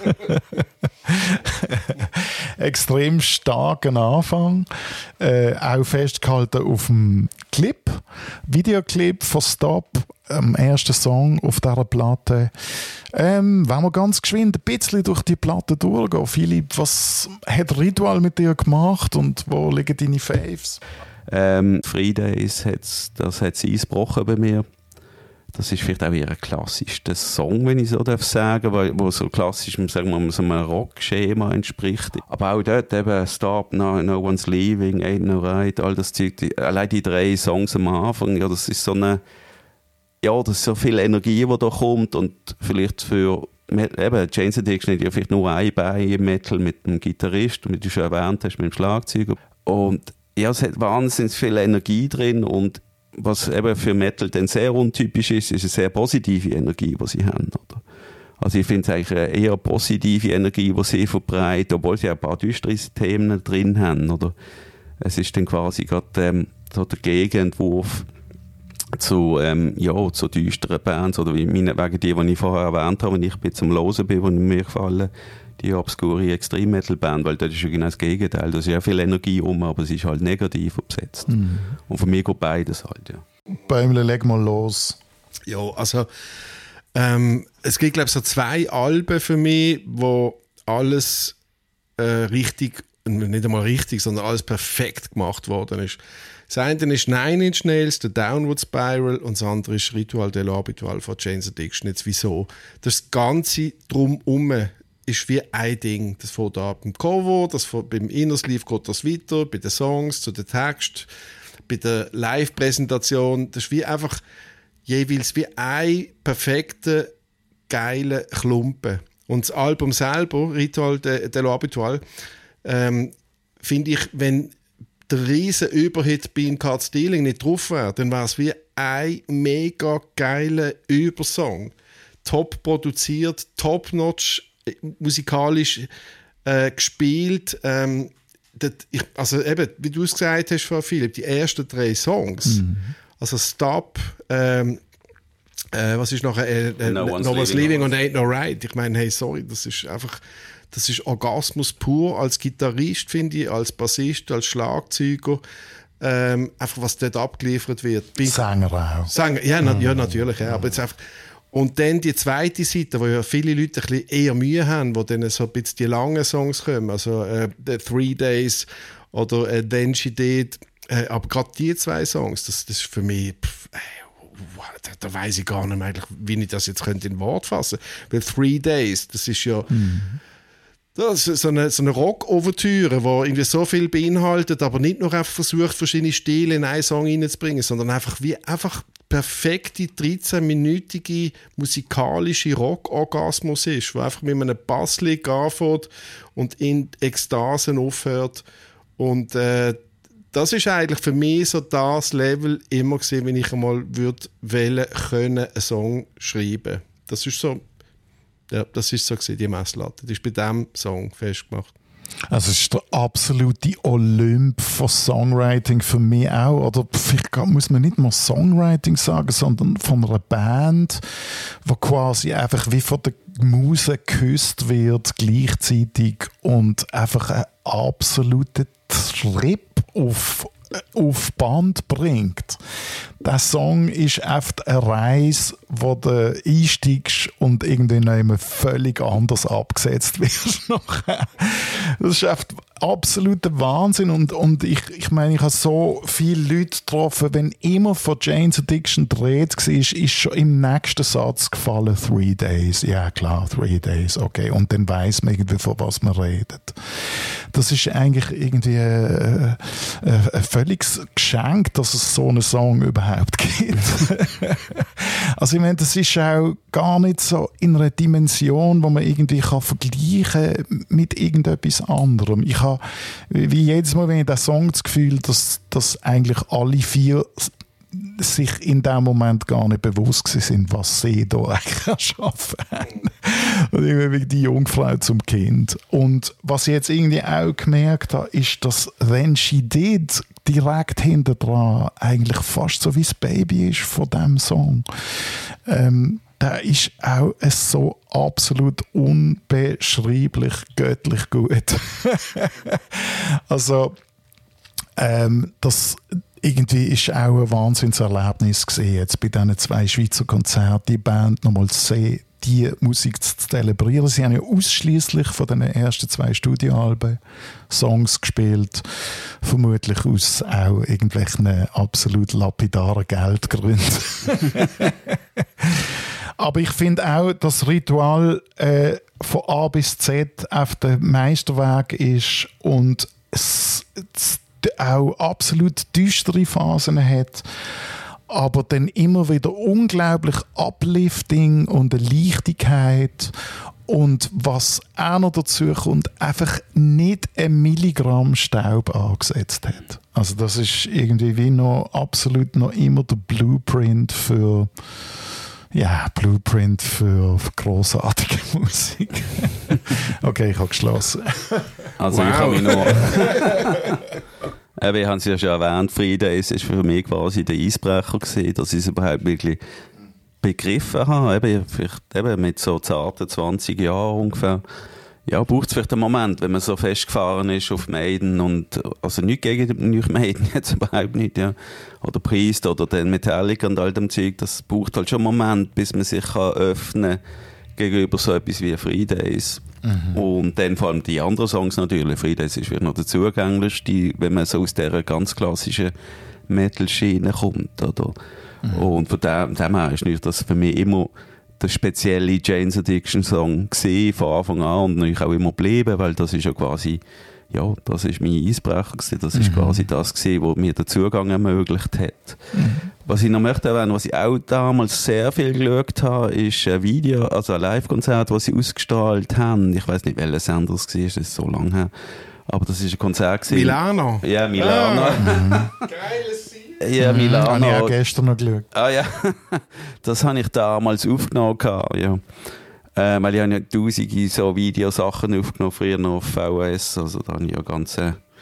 Extrem starken Anfang, auch festgehalten auf dem Videoclip von Stop, am ersten Song auf dieser Platte. Wenn wir ganz geschwind ein bisschen durch die Platte durchgehen, Philipp, was hat Ritual mit dir gemacht und wo liegen deine Faves? Fridays das hat sie eingebrochen bei mir. Das ist vielleicht auch ihr klassischster Song, wenn ich so sagen darf, wo so klassisch, sagen wir mal, so einem Rock-Schema entspricht. Aber auch dort eben Stop, No One's Leaving, Ain't No Right, all das Zeug, allein die 3 Songs am Anfang, ja, das ist so eine, ja, das ist so viel Energie, die da kommt und vielleicht für eben, Jane's Addiction hat ja vielleicht nur ein Bein im Metal mit dem Gitarrist, und wie du schon erwähnt hast, mit dem Schlagzeuger. Und ja, es hat wahnsinnig viel Energie drin und was eben für Metal dann sehr untypisch ist eine sehr positive Energie, die sie haben. Oder? Also ich finde es eigentlich eine eher positive Energie, die sie verbreiten, obwohl sie auch ein paar düstere Themen drin haben. Oder? Es ist dann quasi gerade so der Gegenentwurf zu düsteren Bands, oder wegen die ich vorher erwähnt habe, wenn ich zum Hören bin, die mir gefallen, die obskure Extrem-Metal-Band, weil das ist ja genau das Gegenteil. Da ist ja viel Energie rum, aber es ist halt negativ besetzt. Und für mich geht beides halt, ja. Bäumle, leg mal los. Ja, also es gibt, glaube ich, so 2 Alben für mich, wo alles richtig, nicht einmal richtig, sondern alles perfekt gemacht worden ist. Das eine ist 9 Inch Nails, The Downward Spiral, und das andere ist Ritual de lo Habitual von Jane's Addiction. Jetzt wieso? Das Ganze drumherum ist wie ein Ding. Das fängt an beim Cover, beim Inner Sleeve geht das weiter, bei den Songs, zu den Text, bei der Live-Präsentation. Das ist wie einfach jeweils wie ein perfekter, geiler Klumpen. Und das Album selber, Ritual de lo Habitual, finde ich, wenn der riesen Überhit Being Caught Stealing nicht drauf wäre, dann wäre es wie ein mega geiler Übersong. Top produziert, top-notch musikalisch gespielt. Also eben, wie du es gesagt hast, Frau Philipp, die ersten 3 Songs, also Stop, was ist nachher? No One's Leaving und Ain't No Right. Ich meine, hey, sorry, das ist einfach Das ist Orgasmus pur, als Gitarrist, finde ich, als Bassist, als Schlagzeuger. Einfach, was dort abgeliefert wird. Sänger auch. Sänger, ja, ja, natürlich. Ja, aber jetzt einfach. Und dann die zweite Seite, wo ja viele Leute ein bisschen eher Mühe haben, wo dann so ein bisschen die langen Songs kommen, also The 3 Days oder Then She Did. Aber gerade die zwei Songs, das ist für mich, da weiss ich gar nicht mehr, wie ich das jetzt könnte in Wort fassen könnte. Weil 3 Days, das ist ja das ist so eine Rock-Ouvertüre, die irgendwie so viel beinhaltet, aber nicht nur einfach versucht, verschiedene Stile in einen Song reinzubringen, sondern einfach perfekte 13-minütige musikalische Rock-Orgasmus ist, wo einfach mit einem Basslick anfängt und in Ekstasen aufhört. Und das ist eigentlich für mich so das Level immer gewesen, wenn ich einmal einen Song schreiben. Das ist so gewesen, die Messlatte. Das ist bei diesem Song festgemacht. Also es ist der absolute Olymp von Songwriting für mich auch. Oder vielleicht muss man nicht mal Songwriting sagen, sondern von einer Band, die quasi einfach wie von der Muse geküsst wird gleichzeitig und einfach einen absoluten Trip auf Band bringt. Der Song ist echt eine Reise, wo du einsteigst und irgendwie noch immer völlig anders abgesetzt wirst. Das ist echt absoluter Wahnsinn und ich meine, ich habe so viele Leute getroffen, wenn immer von Jane's Addiction dreht war, ist schon im nächsten Satz gefallen 3 Days. Ja klar, 3 Days, okay. Und dann weiss man irgendwie, von was man redet. Das ist eigentlich irgendwie ein völliges Geschenk, dass es so einen Song überhaupt gibt. Also ich meine, das ist auch gar nicht so in einer Dimension, wo man irgendwie vergleichen kann mit irgendetwas anderem. Ich habe, wie jedes Mal, wenn ich den Song das Gefühl, dass eigentlich alle 4 sich in dem Moment gar nicht bewusst sind, was sie da eigentlich erschaffen haben. Und irgendwie die Jungfrau zum Kind. Und was ich jetzt irgendwie auch gemerkt habe, ist, dass Then She Did direkt hinter dran eigentlich fast so wie das Baby ist von diesem Song. Der ist auch so absolut unbeschreiblich göttlich gut. Also das irgendwie ist auch ein Wahnsinnserlebnis gesehen jetzt bei diesen 2 Schweizer Konzerten, die Band nochmal zu sehen, die Musik zu zelebrieren. Sie haben ja ausschließlich von den ersten 2 Studioalben Songs gespielt, vermutlich aus auch irgendwelchen absolut lapidaren Geldgründen. Aber ich finde auch, dass Ritual von A bis Z auf dem Meisterwerk ist und es auch absolut düstere Phasen hat, aber dann immer wieder unglaublich Uplifting und eine Leichtigkeit. Und was auch noch dazu kommt, einfach nicht ein Milligramm Staub angesetzt hat. Also das ist irgendwie wie noch absolut noch immer der Blueprint für grossartige Musik. Okay, ich habe geschlossen. Also wow. Ich habe mich nur... Wir haben es ja schon erwähnt, 3 Days war für mich quasi der Eisbrecher gewesen, dass ich es überhaupt wirklich begriffen habe. Eben mit so zarten 20 Jahren ungefähr. Ja, braucht es vielleicht einen Moment, wenn man so festgefahren ist auf Maiden und, also nicht gegen Maiden, jetzt überhaupt nicht, ja. Oder Priest oder den Metallica und all dem Zeug, das braucht halt schon einen Moment, bis man sich öffnen kann gegenüber so etwas wie 3 Days. Mhm. Und dann vor allem die anderen Songs natürlich. 3 Days ist vielleicht noch der zugänglichste, wenn man so aus dieser ganz klassischen Metal-Schiene kommt, oder? Mhm. Und von dem her ist das für mich immer der spezielle Jane's Addiction Song gesehen von Anfang an und natürlich auch immer geblieben, weil das ist ja quasi, ja, das ist mein Eisbrecher gewesen. Das ist quasi das gewesen, was mir den Zugang ermöglicht hat. Mhm. Was ich noch möchte erwähnen, was ich auch damals sehr viel geschaut habe, ist ein Video, also ein Live-Konzert, das sie ausgestrahlt haben. Ich weiß nicht, welches Sender es war, das ist so lange her. Aber das ist ein Konzert gewesen. Milano. Ja, Milano. Geiles Sieg. Ja, Milano. Habe ich auch gestern noch geschaut. Ah ja, das habe ich damals aufgenommen. Ja. Weil ich habe ja tausende so Videosachen aufgenommen, früher noch auf VHS. Also da habe ich ja ganze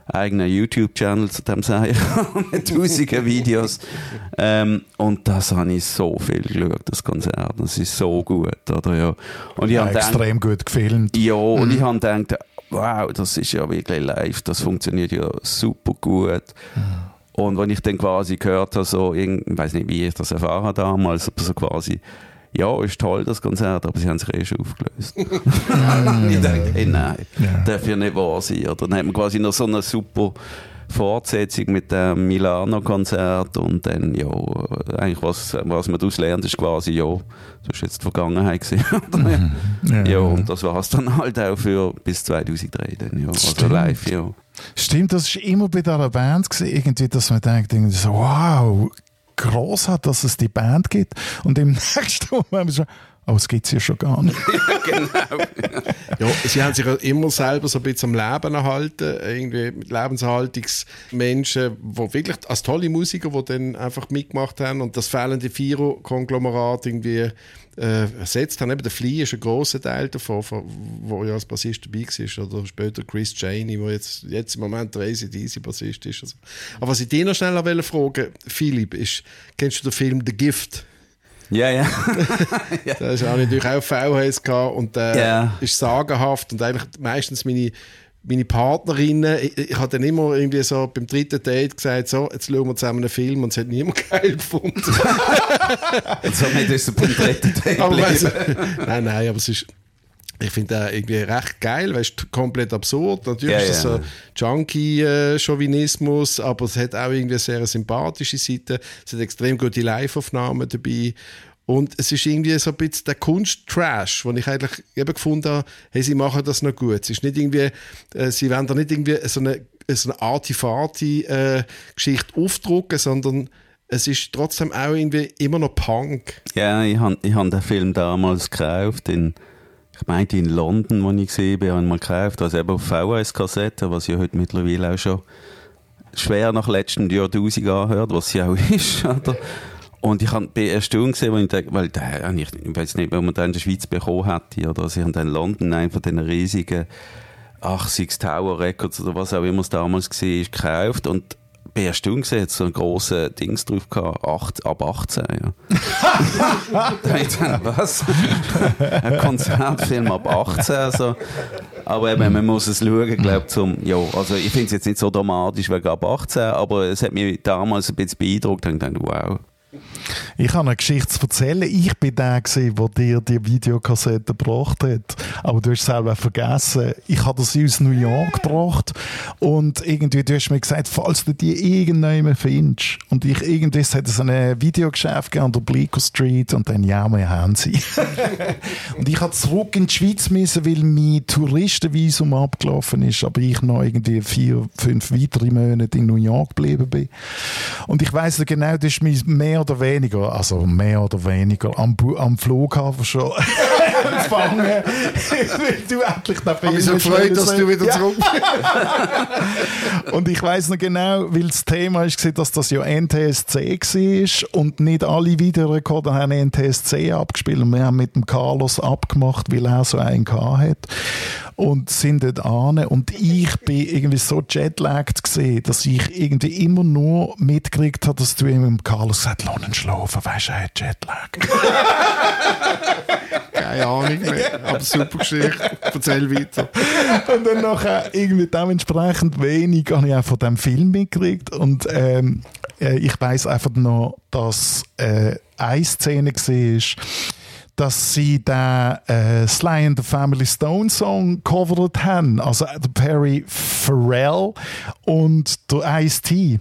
eigenen YouTube-Channel zu dem sagen, mit tausenden Videos. Und das habe ich so viel geschaut, das Konzert. Das ist so gut, oder? Ja. Und ich habe extrem gut gefilmt. Ja, und ich habe gedacht, wow, das ist ja wirklich live, das funktioniert ja super gut. Und wenn ich dann quasi gehört habe, so, ich weiß nicht, wie ich das erfahren habe damals, aber so quasi, ja, ist toll, das Konzert, aber sie haben sich schon aufgelöst. Ich dachte, hey, nein, darf ja nicht wahr sein. Oder dann hat man quasi noch so eine super Fortsetzung mit dem Milano-Konzert und dann, ja, eigentlich was man daraus lernt, ist quasi, ja, das war jetzt die Vergangenheit gewesen. Ja, und das war es dann halt auch für bis 2003 dann, ja, also live, ja. Stimmt, das war immer bei dieser Band gewesen, irgendwie, dass man denkt, irgendwie so, wow, grossartig, dass es die Band gibt. Und im nächsten Moment schon, oh, es gibt es ja schon gar nicht. Genau. Ja, sie haben sich ja immer selber so ein bisschen am Leben erhalten, irgendwie mit Lebenserhaltungsmenschen, die wirklich als tolle Musiker, die dann einfach mitgemacht haben und das fehlende Vierer-Konglomerat irgendwie ersetzt haben. Eben der Flea ist ein grosser Teil davon, wo ja als Bassist dabei war, oder später Chris Chaney, der jetzt im Moment der AC/DC-Bassist ist. Also. Aber was ich dir noch schnell fragen, Philipp, kennst du den Film «The Gift»? Ja, ja. Da habe ich natürlich auch VHS gehabt und ist sagenhaft und eigentlich meistens meine Partnerinnen, ich habe dann immer irgendwie so beim dritten Date gesagt, so, jetzt schauen wir zusammen einen Film und es hat niemand geil gefunden. Und somit ist es beim dritten Date Nein, aber es ist, ich finde das irgendwie recht geil, weil es ist komplett absurd. Natürlich ist das so Junkie-Chauvinismus, aber es hat auch irgendwie eine sehr sympathische Seite. Es hat extrem gute Live-Aufnahmen dabei. Und es ist irgendwie so ein bisschen der Kunst-Trash, wo ich eigentlich eben gefunden habe, hey, sie machen das noch gut. Es ist nicht irgendwie, sie wollen da nicht irgendwie so eine Arty-Farty-Geschichte aufdrucken, sondern es ist trotzdem auch irgendwie immer noch Punk. Ja, ich hab den Film damals gekauft, ich meinte in London, wo ich gesehen habe, einmal gekauft, also eben auf VHS-Kassette, was ja heute mittlerweile auch schon schwer nach letzten Jahrtausend anhört, was sie auch ist, oder? Und ich bin erstaunt gesehen, weil ich weiß nicht, ob man den in der Schweiz bekommen hätte, oder? Sie haben dann in London einen von diesen riesigen 80 Tower Records oder was auch immer es damals war, gekauft und bin erstaunt gesehen, hat so ein grosses Dings drauf gehabt, ab 18, ja. Da habe ich gedacht, was? Ein Konzertfilm ab 18, also. Aber eben, man muss es schauen, glaube ich, also ich finde es jetzt nicht so dramatisch wegen ab 18, aber es hat mich damals ein bisschen beeindruckt und ich dachte, wow. Ich habe eine Geschichte zu erzählen. Ich bin der gewesen, der dir die Videokassette gebracht hat. Aber du hast es selber vergessen. Ich habe sie aus New York gebracht. Und irgendwie, du hast mir gesagt, falls du die irgendwann findest. Und es hat so ein Videogeschäft gegeben an der Bleecker Street. Und dann, ja, wir haben sie. Und ich musste zurück in die Schweiz müssen, weil mein Touristenvisum abgelaufen ist. Aber ich noch irgendwie 4-5 weitere Monate in New York geblieben bin. Und ich weiss noch genau, das ist mein mehr oder weniger am Flughafen schon empfangen. Du endlich den Film. Ich bin so gefreut, dass du wieder zurück bist. Und ich weiss noch genau, weil das Thema war, dass das ja NTSC war und nicht alle Videorekorder haben NTSC abgespielt. Und wir haben mit dem Carlos abgemacht, weil er so einen hatte. Und sind dort an. Und ich bin irgendwie so jetlagged gesehen, dass ich irgendwie immer nur mitgekriegt habe, dass du ihm mit Carlos gesagt hast, lass ihn schlafen, weisst du, er hat Jetlag. Keine Ahnung mehr, aber super Geschichte. Erzähl weiter. Und dann nachher irgendwie dementsprechend wenig habe ich auch von diesem Film mitgekriegt. Und ich weiss einfach noch, dass eine Szene war, dass sie den Sly and the Family Stone Song covert haben, also der Perry Farrell und der Ice-T.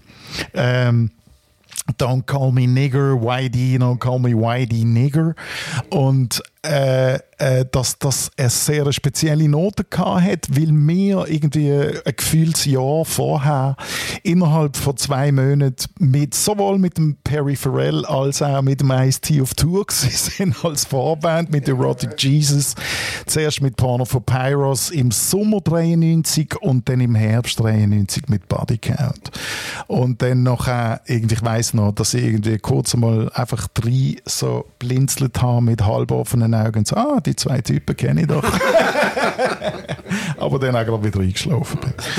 Don't call me nigger, YD, don't call me YD nigger. Und dass das eine sehr spezielle Note hatte, weil wir irgendwie ein gefühltes Jahr vorher innerhalb von 2 Monaten sowohl mit dem Perry Farrell als auch mit dem Ice-T auf Tour sind als Vorband mit Erotic Jesus. Zuerst mit Porno for Pyros im Sommer 93 und dann im Herbst 93 mit Body Count. Und dann nachher, irgendwie, ich weiss noch, dass ich irgendwie kurz mal einfach 3 so blinzelt habe mit halb offenen Augen und so, die 2 Typen kenne ich doch. Aber dann auch gerade wieder eingeschlafen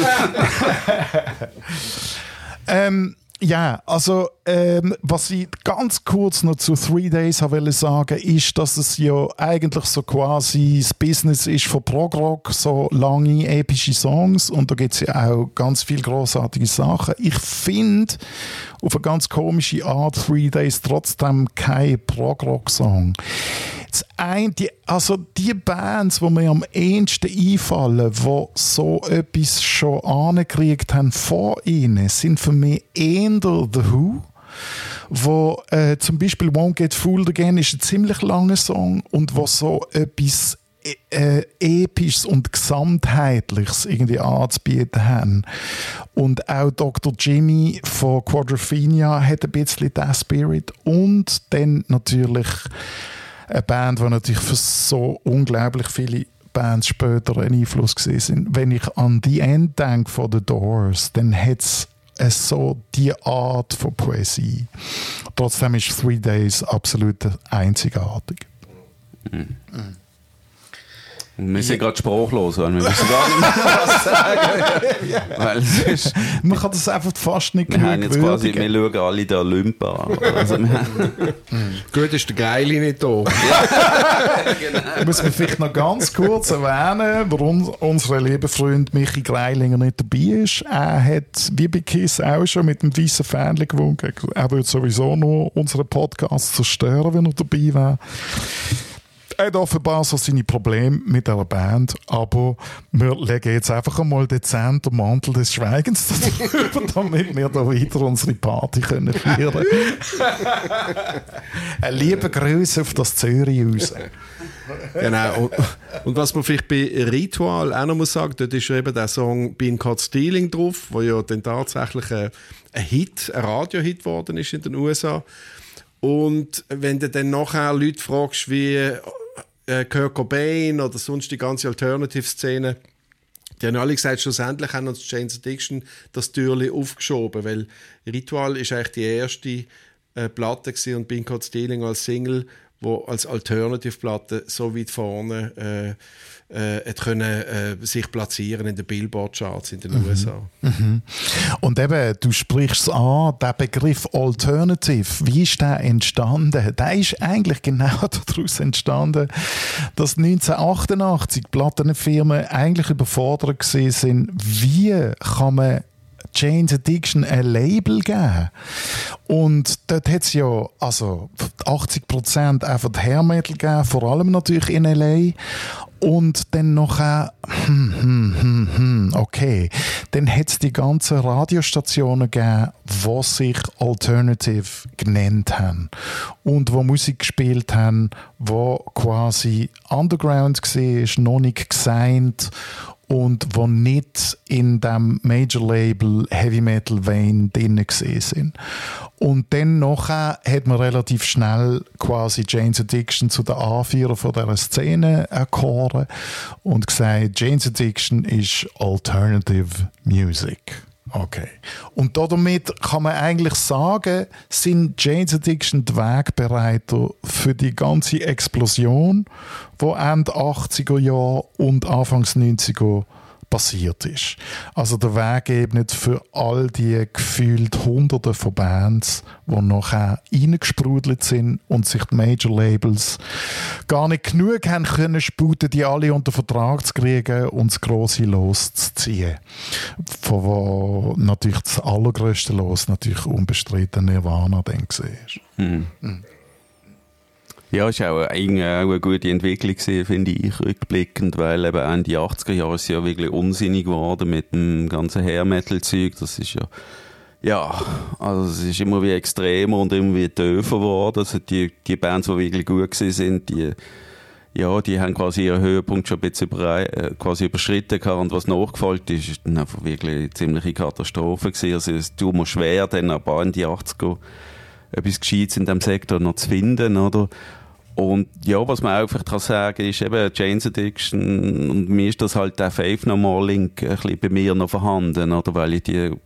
bin. Ja, also was ich ganz kurz noch zu 3 Days wollte sagen, ist, dass es ja eigentlich so quasi das Business ist von Prog-Rock, so lange epische Songs, und da gibt es ja auch ganz viele grossartige Sachen. Ich finde auf eine ganz komische Art 3 Days trotzdem kein Prog-Rock-Song. Die Bands, die mir am ehesten einfallen, die so etwas schon angekriegt haben vor ihnen, sind für mich eher The Who, wo zum Beispiel Won't Get Fooled Again ist ein ziemlich langer Song und wo so etwas Episches und Gesamtheitliches irgendwie anzubieten haben. Und auch Dr. Jimmy von Quadrophenia hat ein bisschen diesen Spirit. Und dann natürlich eine Band, die natürlich für so unglaublich viele Bands später einen Einfluss gesehen sind. Wenn ich an The End denke von The Doors, dann hat es so die Art von Poesie. Trotzdem ist 3 Days absolut einzigartig. Wir sind gerade sprachlos, weil wir wissen gar nicht mehr, was sagen. Weil es ist, man kann das einfach fast nicht wir schauen alle den Olymp an. Also Gut, ist der Geile nicht da. Genau. Muss man vielleicht noch ganz kurz erwähnen, warum unser lieber Freund Michi Greilinger nicht dabei ist. Er hat, wie bei Kiss, auch schon mit dem weißen Fähnchen gewunken. Er würde sowieso noch unseren Podcast zerstören, wenn er dabei wäre. Er hat offenbar so seine Probleme mit dieser Band, aber wir legen jetzt einfach einmal dezent den Mantel des Schweigens darüber, damit wir da weiter unsere Party können feiern. Ein lieber Grüße auf das Zürich raus. Genau. Und was man vielleicht bei Ritual auch noch muss sagen, dort ist eben der Song «Been Caught Stealing» drauf, wo ja dann tatsächlich ein Radiohit geworden ist in den USA. Und wenn du dann nachher Leute fragst, wie Kurt Cobain oder sonst die ganze Alternative-Szene, die haben alle gesagt, schlussendlich haben uns Jane's Addiction das Türchen aufgeschoben, weil Ritual ist eigentlich die erste Platte gewesen und «Been Caught Stealing» als Single, wo als Alternative-Platte so weit vorne sich platzieren in den Billboard-Charts in den USA. Mhm. Und eben, du sprichst es an, der Begriff Alternative, wie ist der entstanden? Der ist eigentlich genau daraus entstanden, dass 1988 Plattenfirmen eigentlich überfordert gewesen sind, wie kann man Jane's Addiction ein Label geben. Und dort hat es ja 80% einfach Hair Metal gegeben, vor allem natürlich in L.A. Und dann noch okay. Dann hat es die ganzen Radiostationen gegeben, die sich Alternative genannt haben. Und wo Musik gespielt haben, wo quasi Underground war, noch nicht gesigned und wo nicht in dem Major-Label Heavy Metal Vein drin sind. Und dann nachher hat man relativ schnell quasi Jane's Addiction zu den Anführern von dieser Szene erkoren und gesagt, Jane's Addiction ist Alternative Music. Okay. Und damit kann man eigentlich sagen, sind Jane's Addiction die Wegbereiter für die ganze Explosion, die Ende 80er Jahre und Anfangs 90er passiert ist. Also der Weg ebnet für all die gefühlt Hunderte von Bands, die nachher reingesprudelt sind und sich die Major-Labels gar nicht genug haben können sputen, die alle unter Vertrag zu kriegen und das grosse Los zu ziehen. Von wo natürlich das allergrößte Los natürlich unbestritten Nirvana dann war. Ja, es war auch eine gute Entwicklung, finde ich, rückblickend, weil eben Ende 80er Jahre ist es ja wirklich unsinnig geworden mit dem ganzen Hair-Metal-Zeug. Das ist also es ist immer wie extremer und immer wie tiefer geworden. Also die Bands, die wirklich gut sind, die haben quasi ihren Höhepunkt schon ein bisschen quasi überschritten gehabt. Und was nachgefolgt ist, ist dann einfach wirklich eine ziemliche Katastrophe gewesen. Also es tut mir schwer, dann ab Ende 80er etwas Gescheites in diesem Sektor noch zu finden, oder? Und ja, was man einfach kann sagen, ist eben Jane's Addiction, und mir ist das halt der Faith No More Link ein bisschen bei mir noch vorhanden, oder? Weil ich die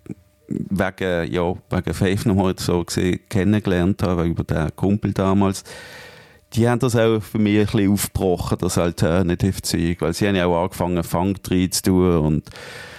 wegen Faith No More so gesehen kennengelernt habe, über den Kumpel damals. Die haben das auch für mich ein bisschen aufgebrochen, das Alternative-Zeug, weil sie haben ja auch angefangen, Funk rein zu tun und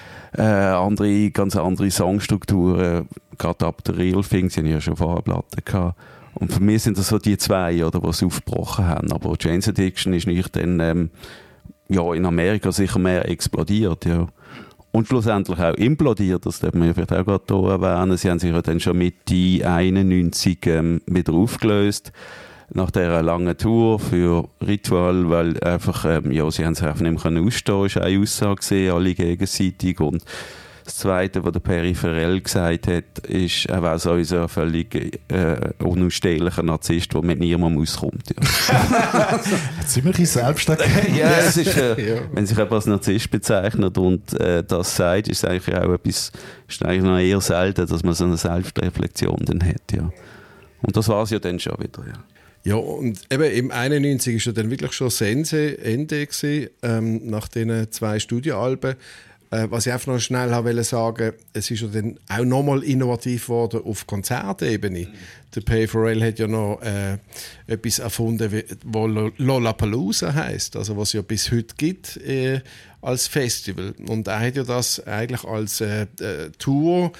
ganz andere Songstrukturen, gerade ab der Real Thing, sie haben ja schon vorher Platten gehabt. Und für mich sind das so die zwei, oder, die es aufgebrochen haben. Aber Jane's Addiction ist nicht dann in Amerika sicher mehr explodiert, ja. Und schlussendlich auch implodiert, das darf man ja vielleicht auch gerade hier erwähnen. Sie haben sich ja dann schon Mitte 91 wieder aufgelöst, nach dieser langen Tour für Ritual, weil einfach, sie haben sich einfach nicht mehr ausstehen, ist eine Aussage gesehen, alle gegenseitig. Und das Zweite, was der Perry Farrell gesagt hat, ist, er wäre sowieso ein völlig unausstehlicher Narzisst, der mit niemandem auskommt. Ja. Ziemlich selbsterkenntnis. Ja, es ist, wenn sich jemand als Narzisst bezeichnet und das sagt, ist es eigentlich auch etwas, ist eigentlich noch eher selten, dass man so eine Selbstreflexion dann hat. Ja. Und das war es ja dann schon wieder. Ja. Ja, und eben im 91 war ja dann wirklich schon Sense Ende gewesen, nach diesen 2 Studioalben. Was ich einfach noch schnell wollte sagen, es ist ja dann auch nochmal innovativ geworden auf Konzertebene. Der Perry Farrell hat ja noch etwas erfunden, was Lollapalooza heisst, also was es ja bis heute gibt als Festival. Und er hat ja das eigentlich als Tour,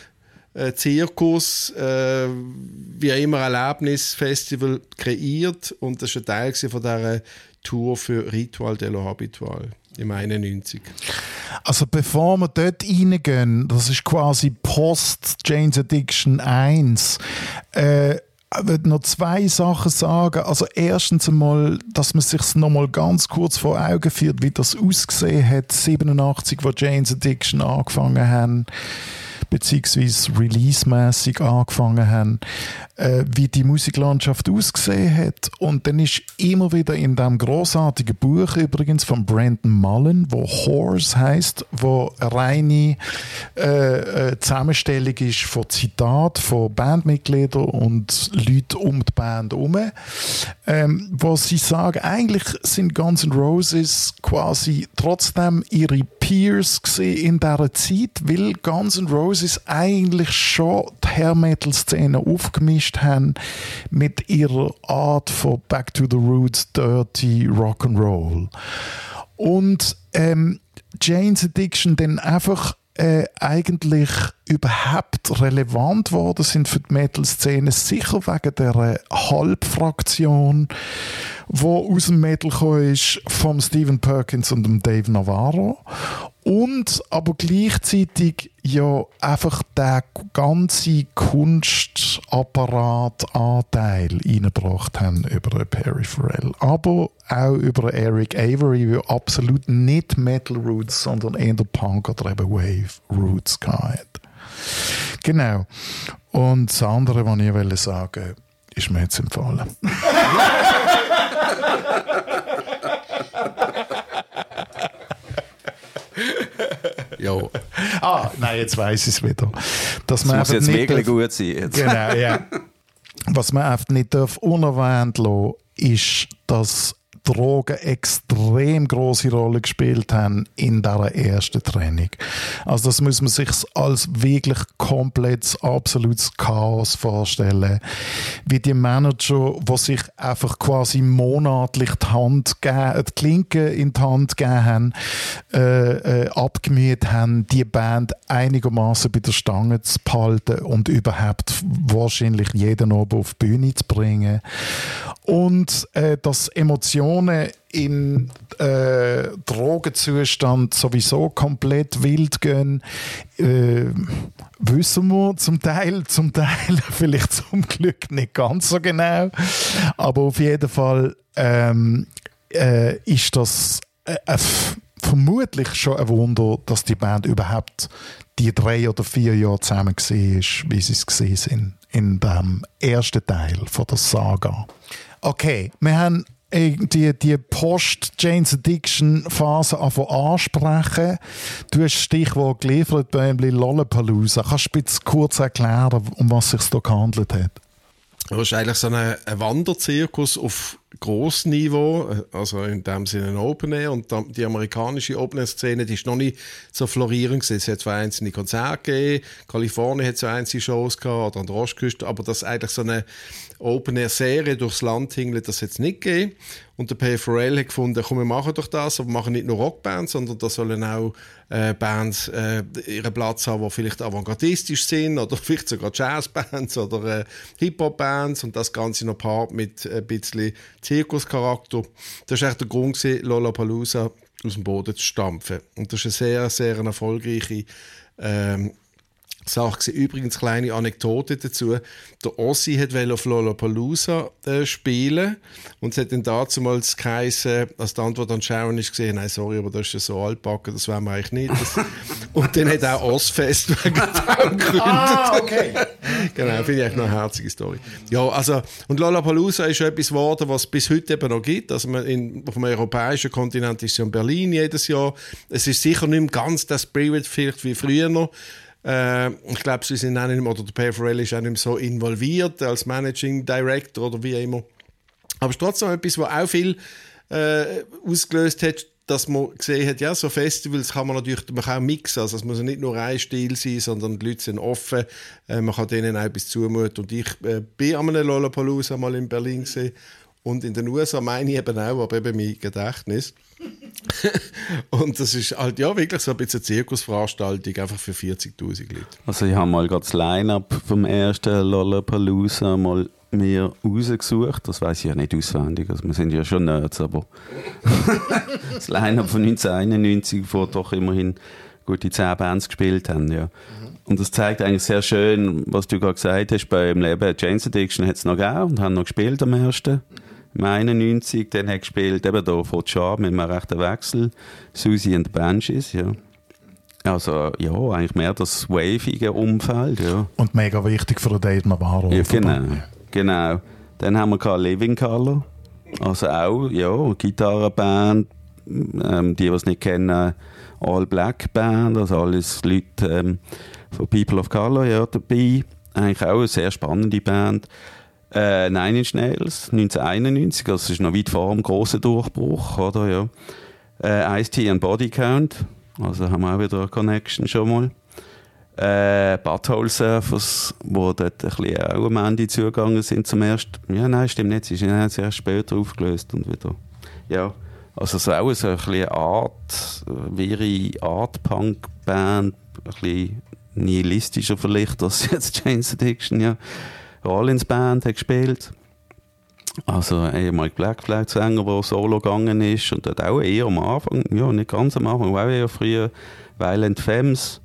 Zirkus, wie immer Erlebnisfestival kreiert, und das war ein Teil von dieser Tour für Ritual de lo Habitual im 91. Also bevor wir dort reingehen, das ist quasi Post Jane's Addiction 1, ich würde noch 2 Sachen sagen. Also erstens einmal, dass man sich noch mal ganz kurz vor Augen führt, wie das ausgesehen hat, 87, wo Jane's Addiction angefangen haben, beziehungsweise releasemässig angefangen haben, wie die Musiklandschaft ausgesehen hat. Und dann ist immer wieder in diesem grossartigen Buch übrigens von Brandon Mullen, wo Horse heisst, wo eine reine Zusammenstellung ist von Zitaten von Bandmitgliedern und Leuten um die Band herum, wo sie sagen, eigentlich sind Guns N' Roses quasi trotzdem ihre Peers in dieser Zeit, weil Guns N' Roses eigentlich schon die Hair-Metal-Szene aufgemischt haben mit ihrer Art von Back to the Roots, Dirty Rock'n'Roll. Und Jane's Addiction dann einfach eigentlich überhaupt relevant worden sind für die Metal-Szene, sicher wegen der Halbfraktion, wo aus dem Metal gekommen ist, vom Stephen Perkins und dem Dave Navarro, und aber gleichzeitig ja einfach der ganze Kunstapparatanteil reingebracht haben über Perry Farrell, aber auch über Eric Avery, der absolut nicht Metal Roots, sondern eher Punk oder eben Wave Roots hatte. Genau. Und das andere, was ich sagen wollte, ist mir jetzt empfohlen. Ja. Nein, jetzt weiss ich es wieder. Das muss jetzt wirklich gut sein. Jetzt. Genau, ja. Was man einfach nicht unerwähnt lassen darf, ist, dass Drogen extrem große Rolle gespielt haben in dieser ersten Trennung. Also das muss man sich als wirklich komplettes, absolutes Chaos vorstellen. Wie die Manager, die sich einfach quasi monatlich die Klinke in die Hand gegeben haben, abgemüht haben, die Band einigermaßen bei der Stange zu behalten und überhaupt wahrscheinlich jeden oben auf die Bühne zu bringen. Und dass Emotionen im Drogenzustand sowieso komplett wild gehen, wissen wir zum Teil vielleicht zum Glück nicht ganz so genau, aber auf jeden Fall ist das vermutlich schon ein Wunder, dass die Band überhaupt die 3 oder 4 Jahre zusammen war, wie sie es gesehen sind in dem ersten Teil von der Saga. Okay, wir haben die Post-Jane's Addiction-Phase ansprechen. Du hast das Stichwort geliefert bei Lollapalooza. Kannst du bitte kurz erklären, um was es sich da gehandelt hat? Das ist eigentlich so ein Wanderzirkus auf Grossniveau, also in dem Sinne ein Open Air, und die amerikanische Open Air Szene, die ist noch nicht so florierend gewesen. Es hat zwar einzelne Konzerte gegeben, Kalifornien hat so einzelne Shows gehabt, oder an der Ostküste, aber das eigentlich so eine Open Air Serie durchs Land hingelt, das hat es nicht gegeben. Und der P. Farrell hat gefunden, komm, wir machen doch das, aber wir machen nicht nur Rockbands, sondern da sollen auch Bands ihren Platz haben, die vielleicht avantgardistisch sind oder vielleicht sogar Jazzbands oder Hip-Hop-Bands und das Ganze noch paart mit ein bisschen Zirkuscharakter. Das war echt der Grund, Lollapalooza aus dem Boden zu stampfen. Und das ist eine sehr, sehr erfolgreiche Sache gewesen. Übrigens, kleine Anekdote dazu. Der Ossi wollte auf Lollapalooza spielen und es hat dann damals geheißen, als die Antwort an Sharon ist gesehen, nein, sorry, aber das ist ja so altbacken, das wollen wir eigentlich nicht. Und dann hat auch Ozzfest wegen dem gegründet. Okay. Genau, finde ich eigentlich noch eine herzige Story. Ja, also, und Lollapalooza ist etwas geworden, was es bis heute eben noch gibt. Also auf dem europäischen Kontinent ist es ja in Berlin jedes Jahr. Es ist sicher nicht mehr ganz der Spirit vielleicht wie früher noch. Ich glaube, sie sind auch nicht mehr, oder der P. Farrell ist auch nicht mehr so involviert als Managing Director oder wie immer. Aber es ist trotzdem etwas, was auch viel ausgelöst hat, dass man gesehen hat, ja, so Festivals kann man natürlich auch mixen. Also es muss nicht nur ein Stil sein, sondern die Leute sind offen. Man kann denen auch etwas zumuten. Und ich bin an einem Lollapalooza mal in Berlin gesehen. Und in den USA meine ich eben auch, aber eben mein Gedächtnis. Und das ist halt ja wirklich so ein bisschen eine Zirkusveranstaltung, einfach für 40'000 Leute. Also ich habe mal gerade das Line-Up vom ersten Lollapalooza mal mir rausgesucht. Das weiss ich ja nicht auswendig, also wir sind ja schon Nerds, aber das Line-Up von 1991, wo doch immerhin gute 10 Bands gespielt haben, ja. Und das zeigt eigentlich sehr schön, was du gerade gesagt hast, beim Leben Jane's Addiction hat es noch gegeben und haben noch gespielt am ersten. Im 91, dann hat gespielt, eben da von Char mit einem rechten Wechsel, Susie and the Banshees, ja. Also, ja, eigentlich mehr das wavige Umfeld, ja. Und mega wichtig für den Dave Navarro. Ja, genau. Dann haben wir Living Colour, also auch, ja, Gitarrenband, die es nicht kennen, All Black Band, also alles Leute von People of Color, ja, dabei. Eigentlich auch eine sehr spannende Band. Nine Inch Nails, 1991, also das ist noch weit vor dem grossen Durchbruch, oder, ja. Ice-T and Body Count, also haben wir auch wieder eine Connection schon mal. Butthole Surfers, wo dort ein bisschen auch am Ende zugegangen sind zum ersten. Ja, nein, stimmt nicht, sie sind erst später aufgelöst und wieder. Ja, also so auch so ein bisschen wirre Art-Punk-Band, ein bisschen nihilistischer vielleicht als jetzt Jane's Addiction, ja. Rollins Band hat gespielt. Also ehemalig Black Flag Sänger, der solo gegangen ist und dort auch eher am Anfang, ja nicht ganz am Anfang, aber auch eher früher Violent Femmes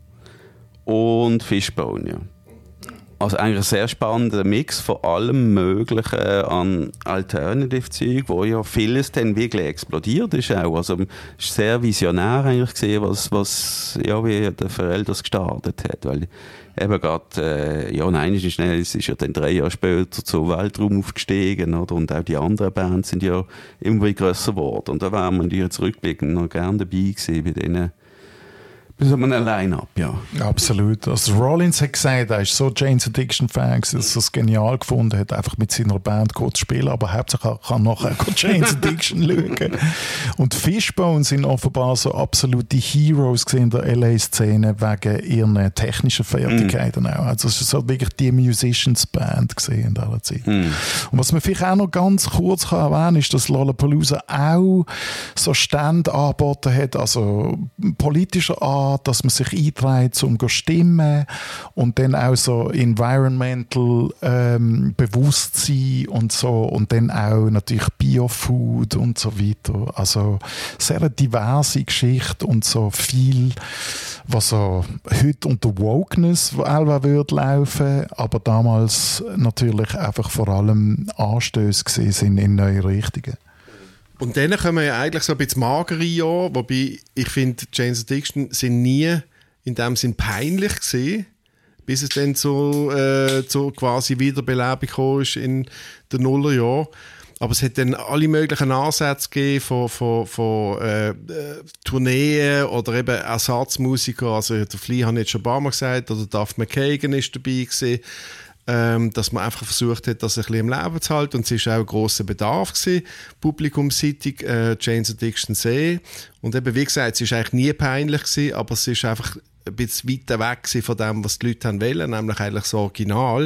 und Fishbone, ja. Also eigentlich ein sehr spannender Mix von allem Möglichen an Alternative-Zeug, wo ja vieles dann wirklich explodiert ist auch. Also es ist sehr visionär eigentlich gesehen, was ja, wie der Farrell das gestartet hat, weil eben gerade, ja, nein, ist schnell, es ist ja dann 3 Jahre später zum Weltraum aufgestiegen, oder? Und auch die anderen Bands sind ja immer grösser geworden. Und da wären wir natürlich zurückblickend noch gerne dabei gewesen bei denen. Bei so einem Line-Up, ja. Absolut. Also Rollins hat gesagt, er ist so Jane's Addiction-Fan, dass er es genial gefunden hat, einfach mit seiner Band zu spielen, aber hauptsächlich kann nachher Jane's Addiction schauen. Und Fishbone sind offenbar so absolute Heroes in der LA-Szene wegen ihren technischen Fertigkeiten auch. Also es ist so wirklich die Musicians-Band in dieser Zeit. Und was man vielleicht auch noch ganz kurz erwähnen kann, ist, dass Lollapalooza auch so Stände angeboten hat, also politischer Art, dass man sich einträgt, um zu stimmen und dann auch so environmental Bewusstsein und so und dann auch natürlich Biofood und so weiter. Also sehr eine diverse Geschichte und so viel, was so heute unter Wokeness würde laufen, aber damals natürlich einfach vor allem Anstöße gesehen sind in neue Richtungen. Und dann kommen wir ja eigentlich so ein bisschen magere Jahre, wobei ich finde, Jane's Addiction sind nie in dem Sinn peinlich gewesen, bis es dann zur quasi Wiederbelebung gekommen ist in den Nullerjahren. Aber es hat dann alle möglichen Ansätze gegeben von Tourneen oder eben Ersatzmusiker. Also der Flea habe ich jetzt schon ein paar Mal gesagt, oder Duff McKagan ist dabei gewesen. dass man einfach versucht hat, das ein bisschen am Leben zu halten. Und es war auch ein grosser Bedarf gewesen, publikumsseitig, Jane's Addiction sehen. Und eben, wie gesagt, es war eigentlich nie peinlich gewesen, aber es ist einfach ein bisschen weiter weg von dem, was die Leute haben wollen, nämlich eigentlich das Original.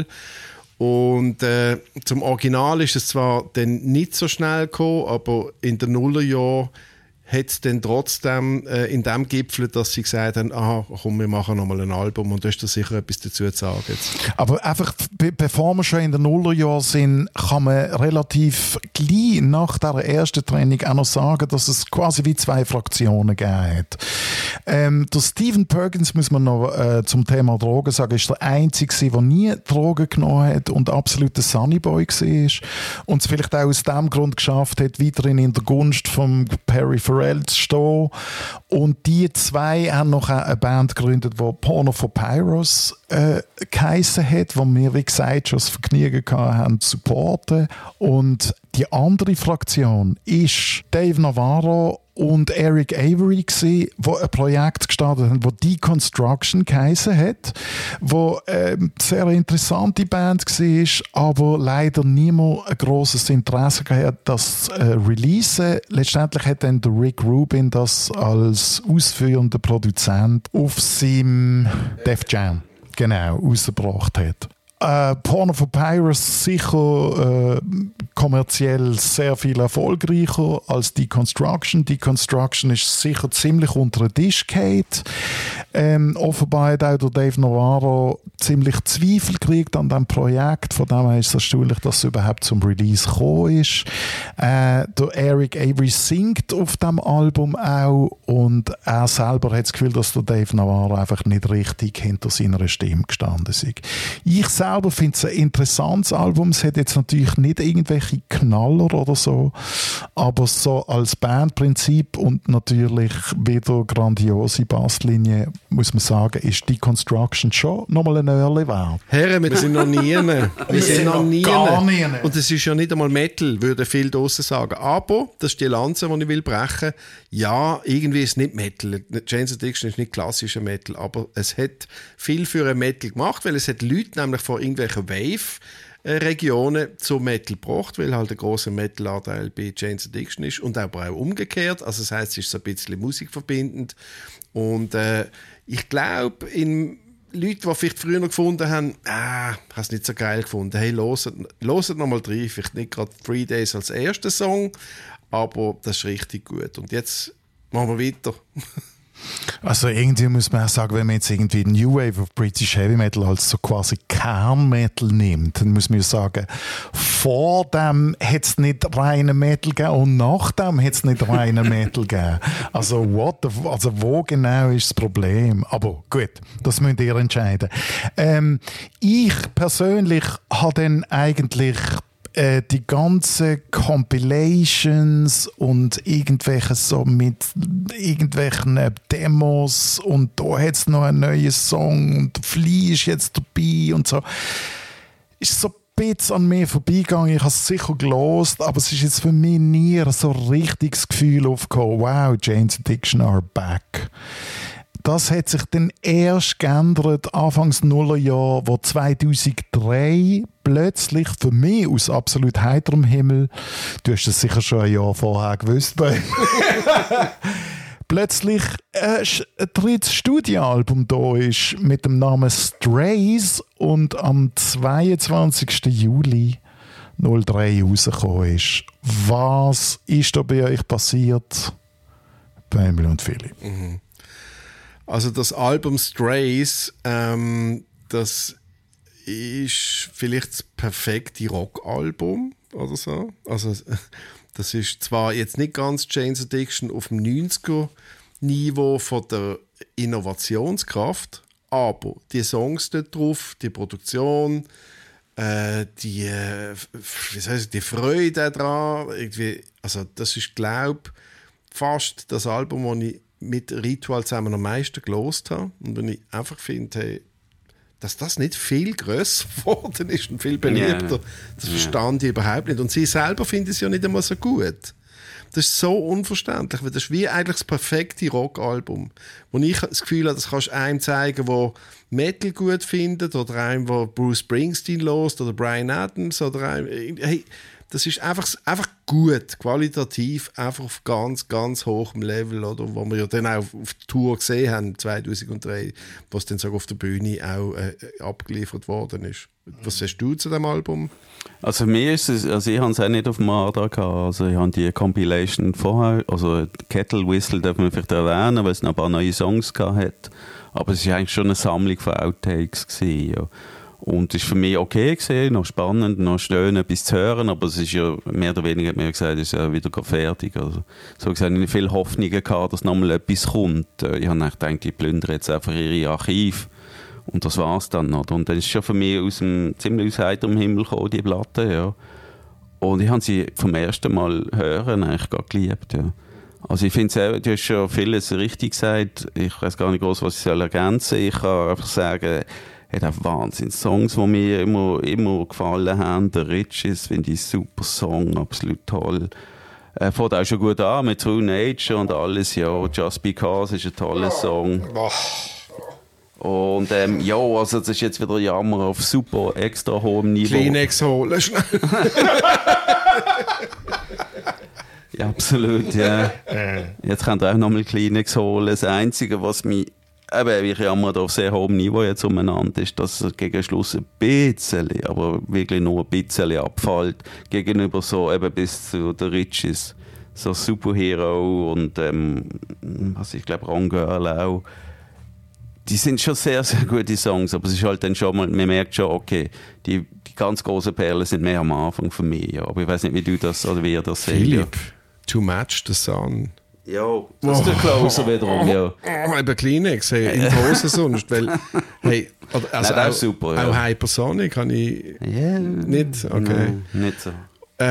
Und zum Original ist es zwar dann nicht so schnell gekommen, aber in den Nullerjahren hat es dann trotzdem in dem Gipfel, dass sie gesagt haben, aha, komm, wir machen nochmal ein Album, und du hast da sicher etwas dazu zu sagen jetzt. Aber einfach, bevor wir schon in den Nullerjahren sind, kann man relativ gleich nach der ersten Trennung auch noch sagen, dass es quasi wie zwei Fraktionen gegeben hat. Der Stephen Perkins, muss man noch zum Thema Drogen sagen, ist der Einzige, der nie Drogen genommen hat und absoluter Sunnyboy war und es vielleicht auch aus dem Grund geschafft hat, weiterhin in der Gunst von Perry Farrell zu stehen. Und die zwei haben noch eine Band gegründet, die Porno for Pyros geheissen hat, wo wir, wie gesagt, schon das Vergnügen haben zu supporten. Und die andere Fraktion ist Dave Navarro und Eric Avery gsi, wo ein Projekt gestartet haben, wo Deconstruction geheissen hat, wo eine sehr interessante Band war, aber leider niemand ein grosses Interesse gehabt, das releasen. Letztendlich hat dann der Rick Rubin das als ausführender Produzent auf seinem Def Jam rausgebracht hat. Porno for Pyros sicher kommerziell sehr viel erfolgreicher als Deconstruction. Deconstruction ist sicher ziemlich unter den Tisch gefallen. Offenbar hat auch der Dave Navarro ziemlich Zweifel gekriegt an diesem Projekt. Von dem her ist es erstaunlich, dass es überhaupt zum Release gekommen ist. Der Eric Avery singt auf dem Album auch, und er selber hat das Gefühl, dass der Dave Navarro einfach nicht richtig hinter seiner Stimme gestanden ist. Ich selber finde es ein interessantes Album. Es hat jetzt natürlich nicht irgendwelche Knaller oder so, aber so als Bandprinzip und natürlich wieder grandiose Basslinie, muss man sagen, ist Deconstruction schon nochmal ein Early wert. Herren, wir sind noch nie. Wir sind noch nie. Gar nie. Und es ist ja nicht einmal Metal, würde viel draussen sagen. Aber, das ist die Lanze, die ich will brechen. Ja, irgendwie ist es nicht Metal. Jane's Addiction ist nicht klassischer Metal, aber es hat viel für ein Metal gemacht, weil es hat Leute nämlich von irgendwelchen Wave-Regionen zum Metal gebracht, weil halt ein grosser Metal-Anteil bei Jane's Addiction ist, und aber auch umgekehrt. Also das heisst, es ist so ein bisschen musikverbindend. Und ich glaube, in Leute, die vielleicht früher noch gefunden haben, habe es nicht so geil gefunden. Hey, hört noch mal rein. Vielleicht nicht gerade 3 Days als erster Song, aber das ist richtig gut. Und jetzt machen wir weiter. Also irgendwie muss man auch sagen, wenn man jetzt irgendwie New Wave of British Heavy Metal als so quasi Kernmetal nimmt, dann muss man ja sagen, vor dem hat es nicht reinen Metal gegeben und nach dem hat es nicht reinen Metal gegeben. Also wo genau ist das Problem? Aber gut, das müsst ihr entscheiden. Ich persönlich habe dann eigentlich die ganzen Compilations und irgendwelche so mit irgendwelchen Demos, und da hat es noch einen neuen Song und der Flea ist jetzt dabei und so. Ist so ein bisschen an mir vorbeigegangen. Ich habe es sicher gelost, aber es ist jetzt für mich nie so ein richtiges Gefühl aufgekommen. Wow, Jane's Addiction are back. Das hat sich dann erst geändert, Anfangs Nullerjahr, wo 2003 plötzlich für mich aus absolut heiterem Himmel, du hast das sicher schon ein Jahr vorher gewusst, plötzlich ein drittes Studioalbum da ist mit dem Namen Strays und am 22. Juli 2003 rausgekommen ist. Was ist da bei euch passiert, bei Emil und Philipp? Mhm. Also das Album Strays, das ist vielleicht das perfekte Rockalbum oder so. Also das ist zwar jetzt nicht ganz Jane's Addiction auf dem 90er-Niveau von der Innovationskraft, aber die Songs dort drauf, die Produktion, die Freude daran, irgendwie, also das ist, glaube ich, fast das Album, das ich mit Ritual zusammen am meisten gelost habe. Und wenn ich einfach finde, hey, dass das nicht viel grösser geworden ist und viel beliebter, das verstand ich überhaupt nicht. Und sie selber finden es ja nicht einmal so gut. Das ist so unverständlich, weil das ist wie eigentlich das perfekte Rockalbum, wo ich das Gefühl habe, das kannst du einem zeigen, der Metal gut findet oder einem, der Bruce Springsteen lost oder Bryan Adams oder einem, hey, das ist einfach gut, qualitativ, einfach auf ganz, ganz hohem Level, oder, wo wir ja dann auch auf der Tour gesehen haben, 2003, was dann sogar auf der Bühne auch abgeliefert worden ist. Was sagst du zu dem Album? Also für mich ist es, also ich habe es auch nicht auf dem Radar gehabt, also ich habe die Compilation vorher, also Kettle Whistle darf man vielleicht erwähnen, weil es noch ein paar neue Songs gehabt hat, aber es war eigentlich schon eine Sammlung von Outtakes gewesen, ja. Und es war für mich okay gewesen, noch spannend, noch schön etwas zu hören, aber es ist ja mehr oder weniger, hat mir gesagt, es ist ja wieder fertig. Also, so gesagt, ich hatte viele Hoffnungen gehabt, dass nochmal etwas kommt. Ich habe gedacht, die plündern jetzt einfach ihre Archive. Und das war es dann noch. Und dann ist es schon für mich ziemlich aus heiterem Himmel gekommen, die Platte, ja. Und ich habe sie vom ersten Mal hören eigentlich gar geliebt, ja. Also ich finde, du hast schon vieles richtig gesagt. Ich weiß gar nicht groß, was ich ergänzen soll. Ich kann einfach sagen, er hat auch Wahnsinns-Songs, die mir immer gefallen haben. Der Riches finde ich ein super Song, absolut toll. Fängt auch schon gut an mit True Nature und alles. Ja, Just Because ist ein toller Song. Und ja, also das ist jetzt wieder Jammer auf super extra hohem Niveau. Kleenex holen, schnell. Ja, absolut, ja. Jetzt könnt ihr auch nochmal Kleenex holen. Das Einzige, was mich ich jammer da auf sehr hohem Niveau jetzt umeinander, ist, dass es gegen Schluss ein bisschen, aber wirklich nur ein bisschen abfällt, gegenüber so eben bis zu The Riches, so Superhero und was ich glaube Wrong Girl auch. Die sind schon sehr, sehr gute Songs, aber es ist halt dann schon mal, man merkt schon, okay, die ganz großen Perlen sind mehr am Anfang für mich, ja. Aber ich weiß nicht, wie du das oder wie ihr das seht. Philipp, Too Much the Sun. Ja, das ist der Closer wiederum, ja. Eben Kleenex, hey, in die Hose sonst, weil, hey, also nein, auch super, ja. Auch Hypersonic kann ich nicht, okay. Nicht so.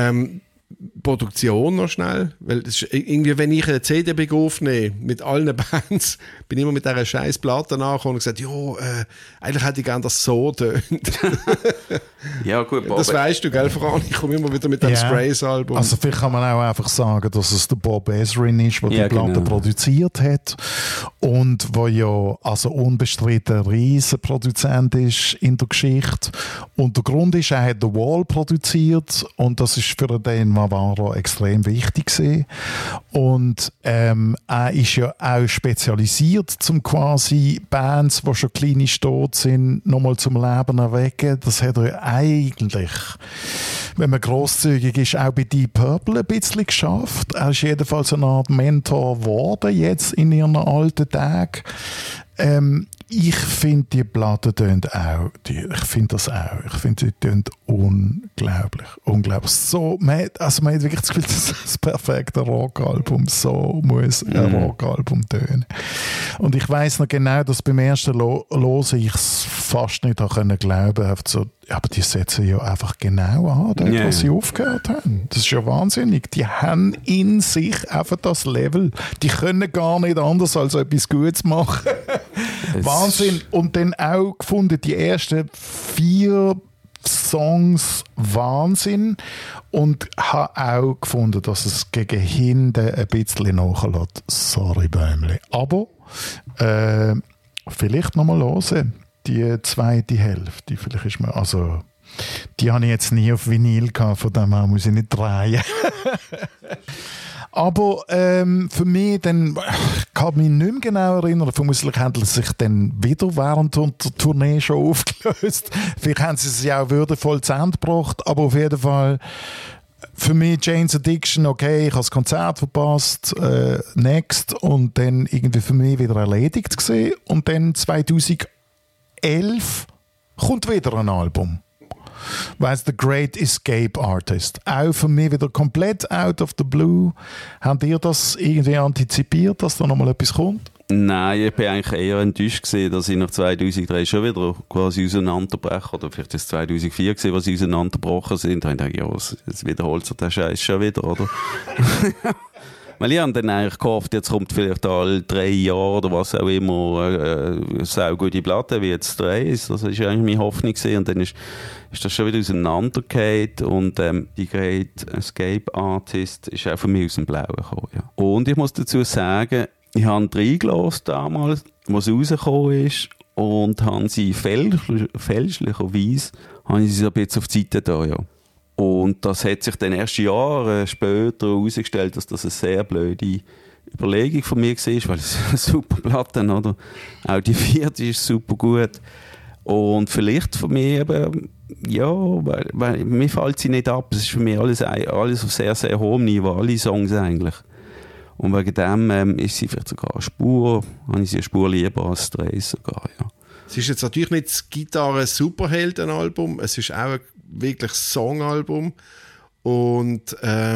Produktion noch schnell, weil das ist irgendwie, wenn ich eine CD aufnehme mit allen Bands, bin ich immer mit dieser scheiß Platte nachgekommen und gesagt, eigentlich hätte ich gerne das so tönt. Ja, gut, Bob. Das weißt du, gell, Fran? Ich komme immer wieder mit dem Sprays-Album. Also vielleicht kann man auch einfach sagen, dass es der Bob Ezrin ist, der die Platte produziert hat und der ja also unbestritten ein riesen Produzent ist in der Geschichte. Und der Grund ist, er hat The Wall produziert und das ist für den Navarro extrem wichtig gewesen. Und er ist ja auch spezialisiert, zum quasi Bands, die schon kleine tot sind, nochmal zum Leben erwecken. Das hat er eigentlich, wenn man grosszügig ist, auch bei Deep Purple ein bisschen geschafft. Er ist jedenfalls eine Art Mentor geworden, jetzt in ihren alten Tagen. Ich finde, die Platte tönt auch. Ich finde das auch. Ich finde, sie tönt unglaublich. Unglaublich. So, man hat wirklich das Gefühl, das ist das perfekte Rockalbum. So muss ein Rockalbum tönen. Und ich weiss noch genau, dass beim ersten Hören ich es fast nicht glauben konnte. So, aber die setzen ja einfach genau an, dort, was sie aufgehört haben. Das ist ja wahnsinnig. Die haben in sich einfach das Level. Die können gar nicht anders, als etwas Gutes machen. Wahnsinn. Und dann auch gefunden, die ersten 4 Songs Wahnsinn. Und habe auch gefunden, dass es gegen hinten ein bisschen nachlässt. Sorry, Bäumli. Aber vielleicht nochmal hören. Die zweite Hälfte, vielleicht ist man, also die habe ich jetzt nie auf Vinyl gehabt, von dem her muss ich nicht drehen. Aber für mich, dann, ich kann mich nicht mehr genau erinnern, vermutlich haben sie sich dann wieder während der Tournee schon aufgelöst. Vielleicht haben sie es ja auch würdevoll zu Ende gebracht, aber auf jeden Fall für mich Jane's Addiction, okay, ich habe das Konzert verpasst, next, und dann irgendwie für mich wieder erledigt gesehen. Und dann 2011 kommt wieder ein Album. Weißt The Great Escape Artist. Auch für mich wieder komplett out of the blue. Habt ihr das irgendwie antizipiert, dass da nochmal etwas kommt? Nein, ich bin eigentlich eher enttäuscht gewesen, dass ich nach 2003 schon wieder quasi auseinanderbreche. Oder vielleicht ist es 2004 gewesen, was sie auseinandergebrochen sind. Da habe ich gedacht, ja, es wiederholt sich der Scheiß schon wieder, oder? Weil ich habe dann eigentlich gehofft, jetzt kommt vielleicht alle 3 Jahre oder was auch immer eine sehr gute Platte, wie jetzt 3 ist. Das war eigentlich meine Hoffnung gewesen. Und dann ist das schon wieder auseinandergefallen und die Great Escape Artist ist auch von mir aus dem Blauen gekommen. Ja. Und ich muss dazu sagen, ich habe reingelassen damals, was rausgekommen ist, und habe sie fälschlicherweise habe ich sie so ein bisschen auf die Seite da, ja. Und das hat sich dann erst Jahre später herausgestellt, dass das eine sehr blöde Überlegung von mir war, weil es eine super Platte, oder? Auch die 4 ist super gut. Und vielleicht von mir eben, ja, weil mir fällt sie nicht ab. Es ist für mich alles auf sehr, sehr hohem Niveau, alle Songs eigentlich. Und wegen dem ist sie vielleicht sogar habe ich sie eine Spur lieber als 3 sogar, ja. Es ist jetzt natürlich nicht das Gitarre-Superhelden-Album, es ist auch ein wirklich Songalbum. Und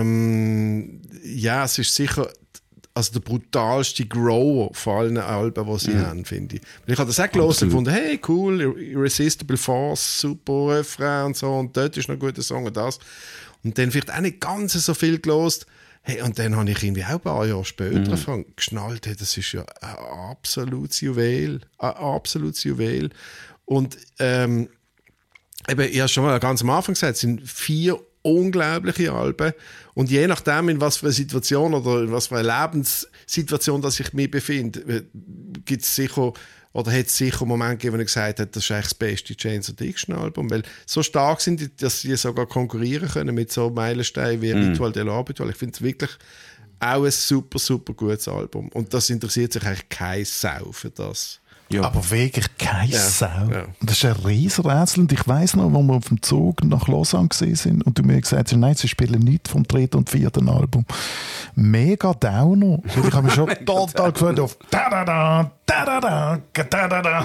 ja, es ist sicher also der brutalste Grower von allen Alben, die sie haben, finde ich. Ich habe das auch gelesen und gefunden, hey, cool, Irresistible Force, super Refrain und so, und dort ist noch ein guter Song und das. Und dann vielleicht auch nicht ganz so viel gelesen. Hey, und dann habe ich irgendwie auch ein paar Jahre später geschnallt, hey, das ist ja ein absolutes Juwel. Ein absolutes Juwel. Und eben, ich habe schon mal ganz am Anfang gesagt, es sind 4 unglaubliche Alben. Und je nachdem, in was für eine Situation oder in was für eine Lebenssituation dass ich mich befinde, gibt es sicher oder hat es sicher Momente gegeben, wo ich gesagt habe, das ist eigentlich das beste Jane's Addiction-Album, weil so stark sind die, dass sie sogar konkurrieren können mit so Meilensteinen wie Ritual de l'Orbital. Ich finde es wirklich auch ein super, super gutes Album. Und das interessiert sich eigentlich keine Sau für das. Ja. Aber wirklich keine Sau. Ja. Das ist ein Riesenrätsel. Und ich weiss noch, als wir auf dem Zug nach Lausanne sind und du mir gesagt hast, nein, sie spielen nichts vom 3. und 4. Album. Mega Downer. Und ich habe mich schon total gefreut auf da-da-da, da-da-da, da-da-da.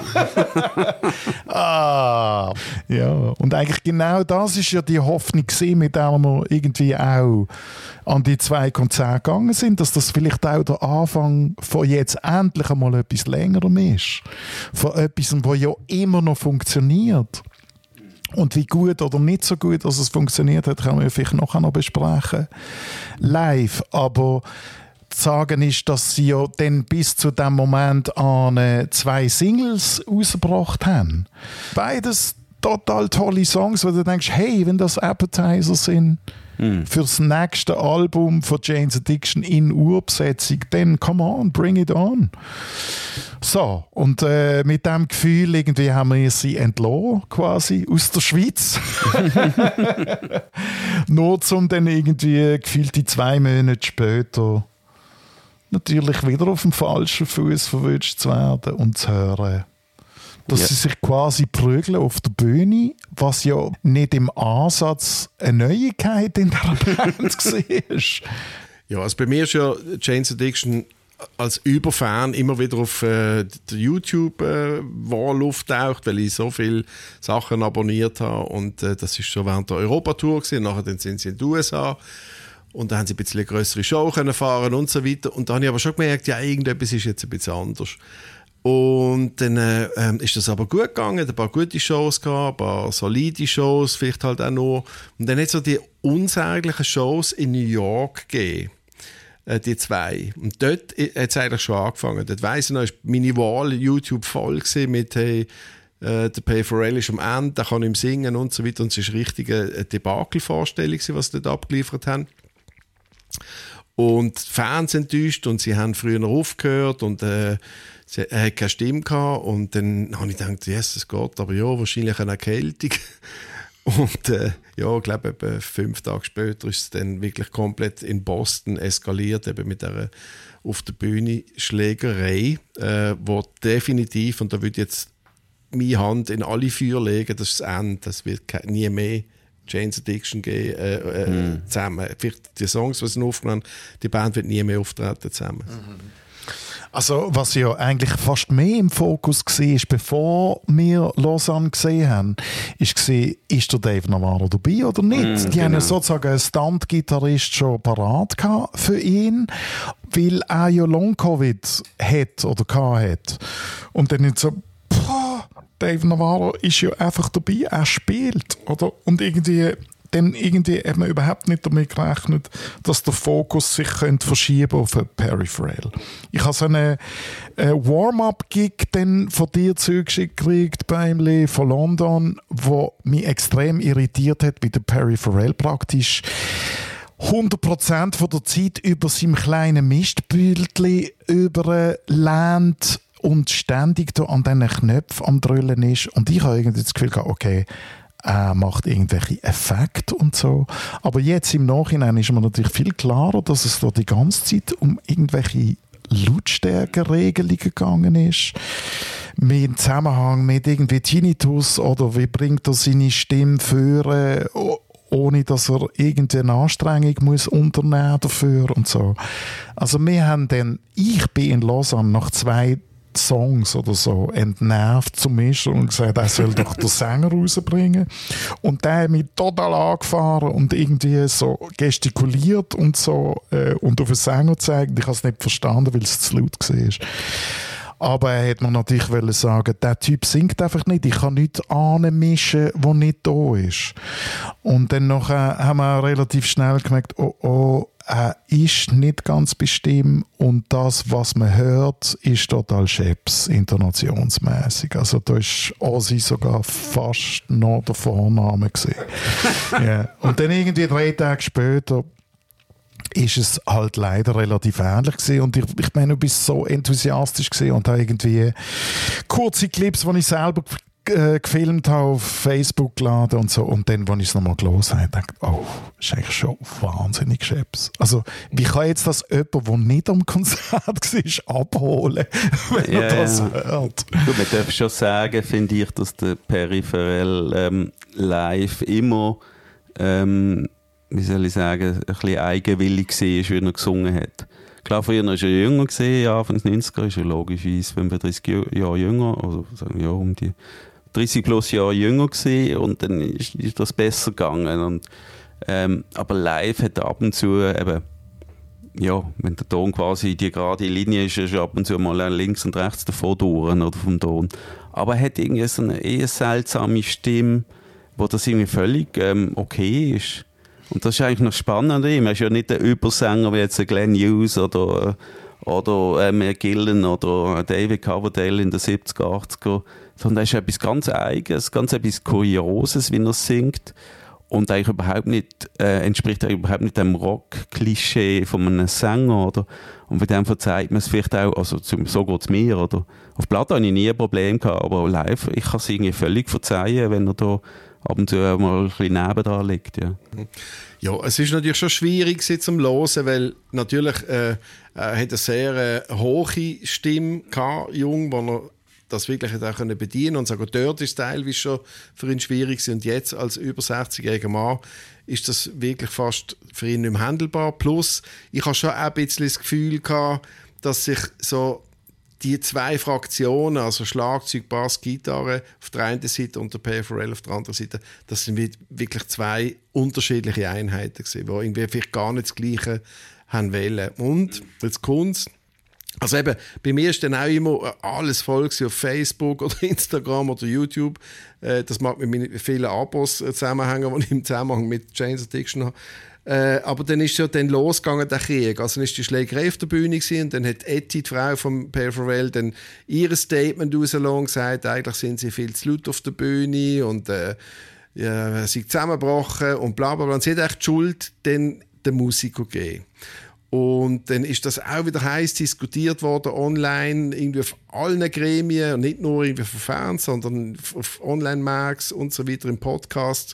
Ja. Und eigentlich genau das ist ja die Hoffnung gewesen, mit der wir irgendwie auch an die 2 Konzerte gegangen sind, dass das vielleicht auch der Anfang von jetzt endlich einmal etwas Längerem ist. Von etwas, das ja immer noch funktioniert. Und wie gut oder nicht so gut, dass es funktioniert hat, können wir vielleicht nachher noch besprechen. Live. Aber zu sagen ist, dass sie ja dann bis zu dem Moment an 2 Singles rausgebracht haben. Beides total tolle Songs, wo du denkst, hey, wenn das Appetizer sind für das nächste Album von Jane's Addiction in Urbesetzung, dann come on, bring it on. So, und mit diesem Gefühl irgendwie haben wir sie entlassen, quasi, aus der Schweiz. Nur um dann irgendwie gefühlte 2 Monate später natürlich wieder auf dem falschen Fuß verwünscht zu werden und zu hören, dass sie sich quasi prügeln auf der Bühne, was ja nicht im Ansatz eine Neuigkeit in der Band war. Ja, also bei mir ist ja Jane's Addiction als Überfan immer wieder auf der YouTube-Wall auftaucht, weil ich so viele Sachen abonniert habe. Und das ist schon während der Europatour gewesen. Nachher dann sind sie in den USA. Und dann haben sie ein bisschen eine grössere Show können fahren und so weiter. Und dann habe ich aber schon gemerkt, ja, irgendetwas ist jetzt ein bisschen anders. Und dann ist das aber gut gegangen, ein paar gute Shows gehabt, ein paar solide Shows, vielleicht halt auch noch. Und dann hat es so die unsäglichen Shows in New York gegeben, die 2. Und dort hat es eigentlich schon angefangen. Dort weiss ich noch, ist meine Wahl YouTube voll gewesen mit hey, der Pay Pharrell ist am Ende, der kann ihm singen und so weiter. Und es war eine richtige Debakelvorstellung, was sie dort abgeliefert haben. Und die Fans enttäuscht und sie haben früher aufgehört und er hat keine Stimme gehabt. Und dann habe ich gedacht, Jesus Gott, aber ja, wahrscheinlich eine Erkältung. Und ja, ich glaube, etwa 5 Tage später ist es dann wirklich komplett in Boston eskaliert, eben mit dieser auf der Bühne Schlägerei, wo definitiv, und da würde ich jetzt meine Hand in alle Feuer legen, das ist das Ende, das wird nie mehr Jane's Addiction gehen, zusammen. Vielleicht die Songs, die sie aufgenommen haben, die Band wird nie mehr auftreten zusammen. Also, was ja eigentlich fast mehr im Fokus war, bevor wir Lausanne gesehen haben, ist der Dave Navarro dabei oder nicht? Die haben ja sozusagen einen Stunt-Gitarrist schon parat gehabt für ihn, weil er ja Long-Covid hat oder hatte. Und dann nicht so, Dave Navarro ist ja einfach dabei, er spielt, oder? Und irgendwie dann irgendwie hat man überhaupt nicht damit gerechnet, dass der Fokus sich verschieben auf Perry Farrell. Ich habe so eine Warm-up-Gig dann von dir zugeschickt gekriegt, Beimli, von London, wo mich extrem irritiert hat, wie der Perry Farrell praktisch 100% von der Zeit über seinem kleinen Mistbütli überlehnt und ständig da an diesen Knöpfen am Drüllen ist. Und ich habe irgendwie das Gefühl gehabt, okay, er macht irgendwelche Effekte und so. Aber jetzt im Nachhinein ist mir natürlich viel klarer, dass es da die ganze Zeit um irgendwelche Lautstärkeregelungen gegangen ist. Mit Zusammenhang mit irgendwie Tinnitus oder wie bringt er seine Stimme führen, ohne dass er irgendeine Anstrengung muss unternehmen dafür und so. Also ich bin in Lausanne nach 2 Songs oder so entnervt zum Mischen und gesagt, er soll doch den Sänger rausbringen. Und der hat mich total angefahren und irgendwie so gestikuliert und so und auf den Sänger gezeigt. Ich habe es nicht verstanden, weil es zu laut war. Aber er hätte mir natürlich sagen, der Typ singt einfach nicht. Ich kann nichts anmischen, was nicht da ist. Und dann haben wir relativ schnell gemerkt, er ist nicht ganz bestimmt und das, was man hört, ist total scheps, intonationsmäßig. Also da ist Ozzy sogar fast noch der Vorname gewesen. Yeah. Und dann irgendwie 3 Tage später ist es halt leider relativ ähnlich gewesen. Und ich meine, du bist so enthusiastisch gewesen und habe irgendwie kurze Clips, die ich selber gefilmt habe, auf Facebook geladen und so. Und dann, als ich es nochmal gelesen habe, dachte ich, das ist eigentlich schon wahnsinnig scheps. Also, wie kann jetzt das jemand, der nicht am Konzert war, abholen, wenn er das hört? Du, man darf schon sagen, finde ich, dass der Perry Farrell live immer wie soll ich sagen, ein bisschen eigenwillig war, wie er gesungen hat. Klar, früher war er jünger, Anfang der 90er ist er logischerweise 35 Jahre jünger, also sagen wir um die 30 plus Jahre jünger gewesen, und dann ist das besser gegangen. Und, aber live hat er ab und zu eben, ja, wenn der Ton quasi die gerade Linie ist, ist er ab und zu mal links und rechts davor durch oder vom Ton. Aber er hat irgendwie so eine eher seltsame Stimme, wo das irgendwie völlig okay ist. Und das ist eigentlich noch spannend an ihm. Er ist ja nicht ein Übersänger wie jetzt Glenn Hughes oder Gillan oder David Coverdale in den 70er, 80er, sondern er ist etwas ganz Eigenes, ganz etwas Kurioses, wie er singt. Und eigentlich entspricht er überhaupt nicht dem Rock-Klischee von einem Sänger, oder? Und bei dem verzeiht man es vielleicht auch, also so geht es mir, oder? Auf Platte hatte ich nie ein Problem gehabt, aber live, ich kann es irgendwie völlig verzeihen, wenn er da ab und zu mal ein bisschen nebendran liegt, ja. Ja, es ist natürlich schon schwierig zum Hören, weil natürlich er hat eine sehr hohe Stimme gehabt, jung, wo er das wirklich hat auch bedienen konnte. Und sogar dort ist es teilweise schon für ihn schwierig gewesen. Und jetzt als über 60-jähriger Mann ist das wirklich fast für ihn nicht mehr handelbar. Plus, ich habe schon auch ein bisschen das Gefühl gehabt, dass sich so die 2 Fraktionen, also Schlagzeug, Bass, Gitarre auf der einen Seite und der Perry Farrell auf der anderen Seite, das sind wirklich 2 unterschiedliche Einheiten gewesen, die irgendwie vielleicht gar nicht das Gleiche haben wollen. Und jetzt kommt's. Also eben, bei mir ist dann auch immer alles voll auf Facebook oder Instagram oder YouTube. Das mag mit meinen vielen Abos zusammenhängen, die ich im Zusammenhang mit Jane's Addiction habe. Aber dann ist ja dann losgegangen, der Krieg. Also dann ist die Schlägerei auf der Bühne gewesen, und dann hat Etty, die Frau von Perry Farrell, dann ihr Statement rausgelassen und gesagt, eigentlich sind sie viel zu laut auf der Bühne und sie sind zusammengebrochen und bla bla bla. Und sie hat echt die Schuld dann der Musiker gegeben. Und dann ist das auch wieder heiß diskutiert worden online, irgendwie auf allen Gremien, und nicht nur irgendwie von Fans, sondern auf Online-Mags und so weiter, im Podcast.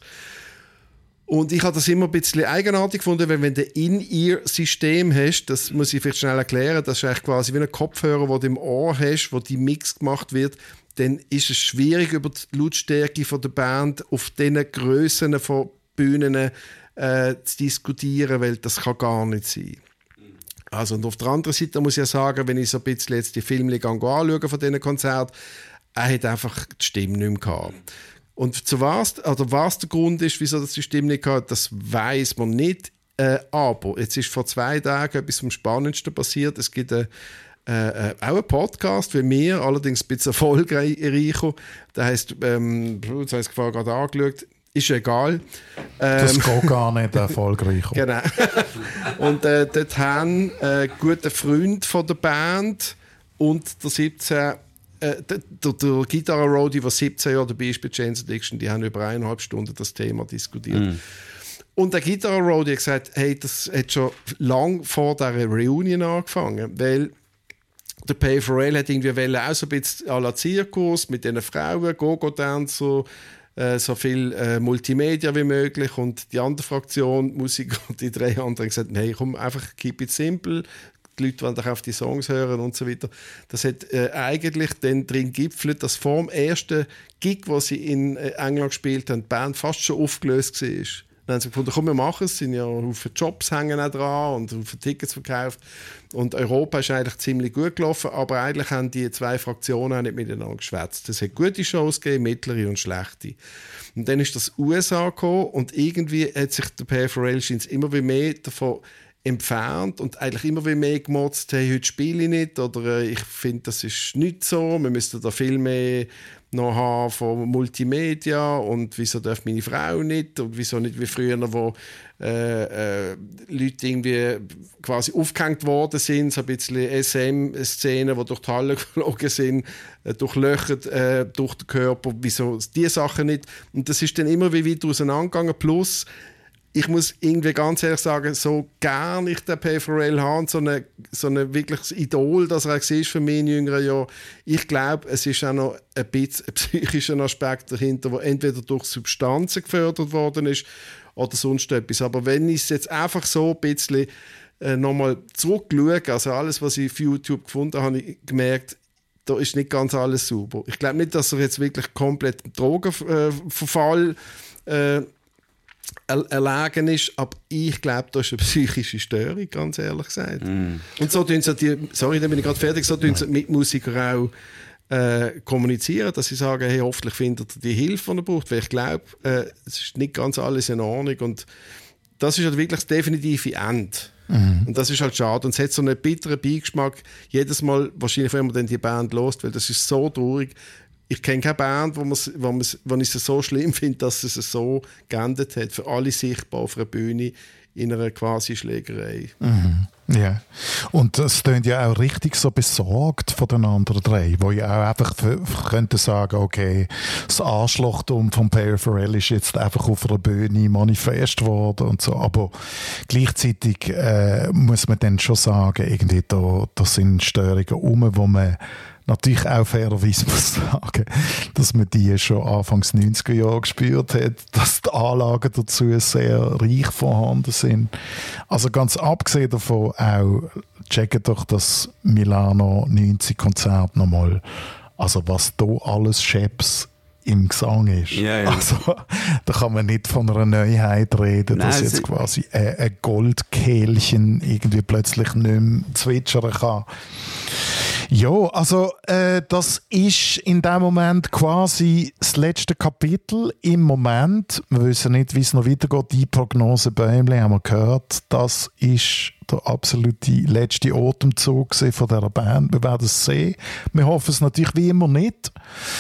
Und ich habe das immer ein bisschen eigenartig gefunden, weil wenn du In-Ear-System hast, das muss ich vielleicht schnell erklären, das ist eigentlich quasi wie ein Kopfhörer, den du im Ohr hast, wo die Mix gemacht wird, dann ist es schwierig, über die Lautstärke von der Band auf diesen Grössen von Bühnen zu diskutieren, weil das kann gar nicht sein. Also, und auf der anderen Seite muss ich ja sagen, wenn ich so ein bisschen jetzt die Filme anschaue von diesen Konzerten, er hat einfach die Stimme nicht mehr gehabt. Und was der Grund ist, wieso das die Stimme nicht gehabt hat, das weiss man nicht. Aber jetzt ist vor 2 Tagen etwas vom Spannendsten passiert. Es gibt auch einen Podcast, wie mir, allerdings ein bisschen erfolgreicher. Der heisst, jetzt habe ich es gerade angeschaut, ist egal. Das geht gar nicht erfolgreich. Genau. Und dort haben ein guter Freund von der Band und der 17 der Gitarre-Roadie, der 17 Jahre dabei ist bei Jane's Addiction, die haben über 1,5 Stunden das Thema diskutiert. Und der Gitarre-Roadie hat gesagt, hey, das hat schon lange vor dieser Reunion angefangen, weil der Pay Pharrell hat irgendwie auch so ein bisschen à la Zirkus mit diesen Frauen, Go-Go-Dancer, so viel Multimedia wie möglich, und die andere Fraktion, Musiker und die 3 anderen, haben gesagt, hey, komm, einfach keep it simple. Die Leute wollen doch auf die Songs hören und so weiter. Das hat eigentlich dann drin gipfelt, dass vor dem ersten Gig, den sie in England gespielt haben, die Band fast schon aufgelöst war. Dann haben sie gefunden, komm, wir machen es. Es sind ja viele Jobs hängen auch dran und viele Tickets verkauft. Und Europa ist eigentlich ziemlich gut gelaufen, aber eigentlich haben die 2 Fraktionen auch nicht miteinander geschwätzt. Es hat gute Shows gegeben, mittlere und schlechte. Und dann ist das USA gekommen und irgendwie hat sich der Pay Pharrell immer wie mehr davon entfernt und eigentlich immer wie mehr gemotzt, hey, heute spiele ich nicht oder ich finde, das ist nicht so, wir müssten da viel mehr noch haben von Multimedia und wieso darf meine Frau nicht und wieso nicht wie früher, wo Leute irgendwie quasi aufgehängt worden sind, so ein bisschen SM-Szenen, die durch die Halle geflogen sind, durch Löcher, durch den Körper, wieso diese Sachen nicht. Und das ist dann immer wie weiter auseinandergegangen, plus ich muss irgendwie ganz ehrlich sagen, so gern ich den Pay Pharrell habe, so eine wirkliches Idol, das er war für mich in jüngeren Jahren. Ich glaube, es ist auch noch ein bisschen ein psychischer Aspekt dahinter, der entweder durch Substanzen gefördert worden ist oder sonst etwas. Aber wenn ich es jetzt einfach so ein bisschen nochmal zurückschaue, also alles, was ich auf YouTube gefunden habe, habe ich gemerkt, da ist nicht ganz alles sauber. Ich glaube nicht, dass er jetzt wirklich komplett im Drogenverfall erlegen ist, aber ich glaube, das ist eine psychische Störung, ganz ehrlich gesagt. Und so tun sie sorry, dann bin ich gerade fertig, so tun sie mit Musikern auch kommunizieren, dass sie sagen, hey, hoffentlich findet er die Hilfe, die er braucht, weil ich glaube, es ist nicht ganz alles in Ordnung und das ist halt wirklich das definitive Ende. Und das ist halt schade. Und es hat so einen bitteren Beigeschmack jedes Mal, wahrscheinlich, wenn man dann die Band hört, weil das ist so traurig. Ich kenne keine Band, wo ich es so schlimm finde, dass es so geendet hat. Für alle sichtbar auf einer Bühne in einer quasi Schlägerei. Ja. Und es klingt ja auch richtig so besorgt von den anderen 3, wo ja auch einfach könnten sagen, okay, das Arschlochtum von Pay Pharrell ist jetzt einfach auf einer Bühne manifest worden und so. Aber gleichzeitig muss man dann schon sagen, irgendwie da sind Störungen wo man natürlich auch fairerweise muss sagen, dass man die schon Anfangs 90er Jahre gespürt hat, dass die Anlagen dazu sehr reich vorhanden sind. Also ganz abgesehen davon auch, checkt doch das Milano 90 Konzert nochmal. Also was da alles Scheps im Gesang ist. Ja. Also, da kann man nicht von einer Neuheit reden, dass jetzt quasi ein Goldkehlchen irgendwie plötzlich nicht mehr zwitschern kann. Ja, also das ist in dem Moment quasi das letzte Kapitel im Moment. Wir wissen nicht, wie es noch weitergeht. Die Prognose Bäumli haben wir gehört. Das ist der absolute letzte Atemzug von dieser Band. Wir werden es sehen. Wir hoffen es natürlich wie immer nicht.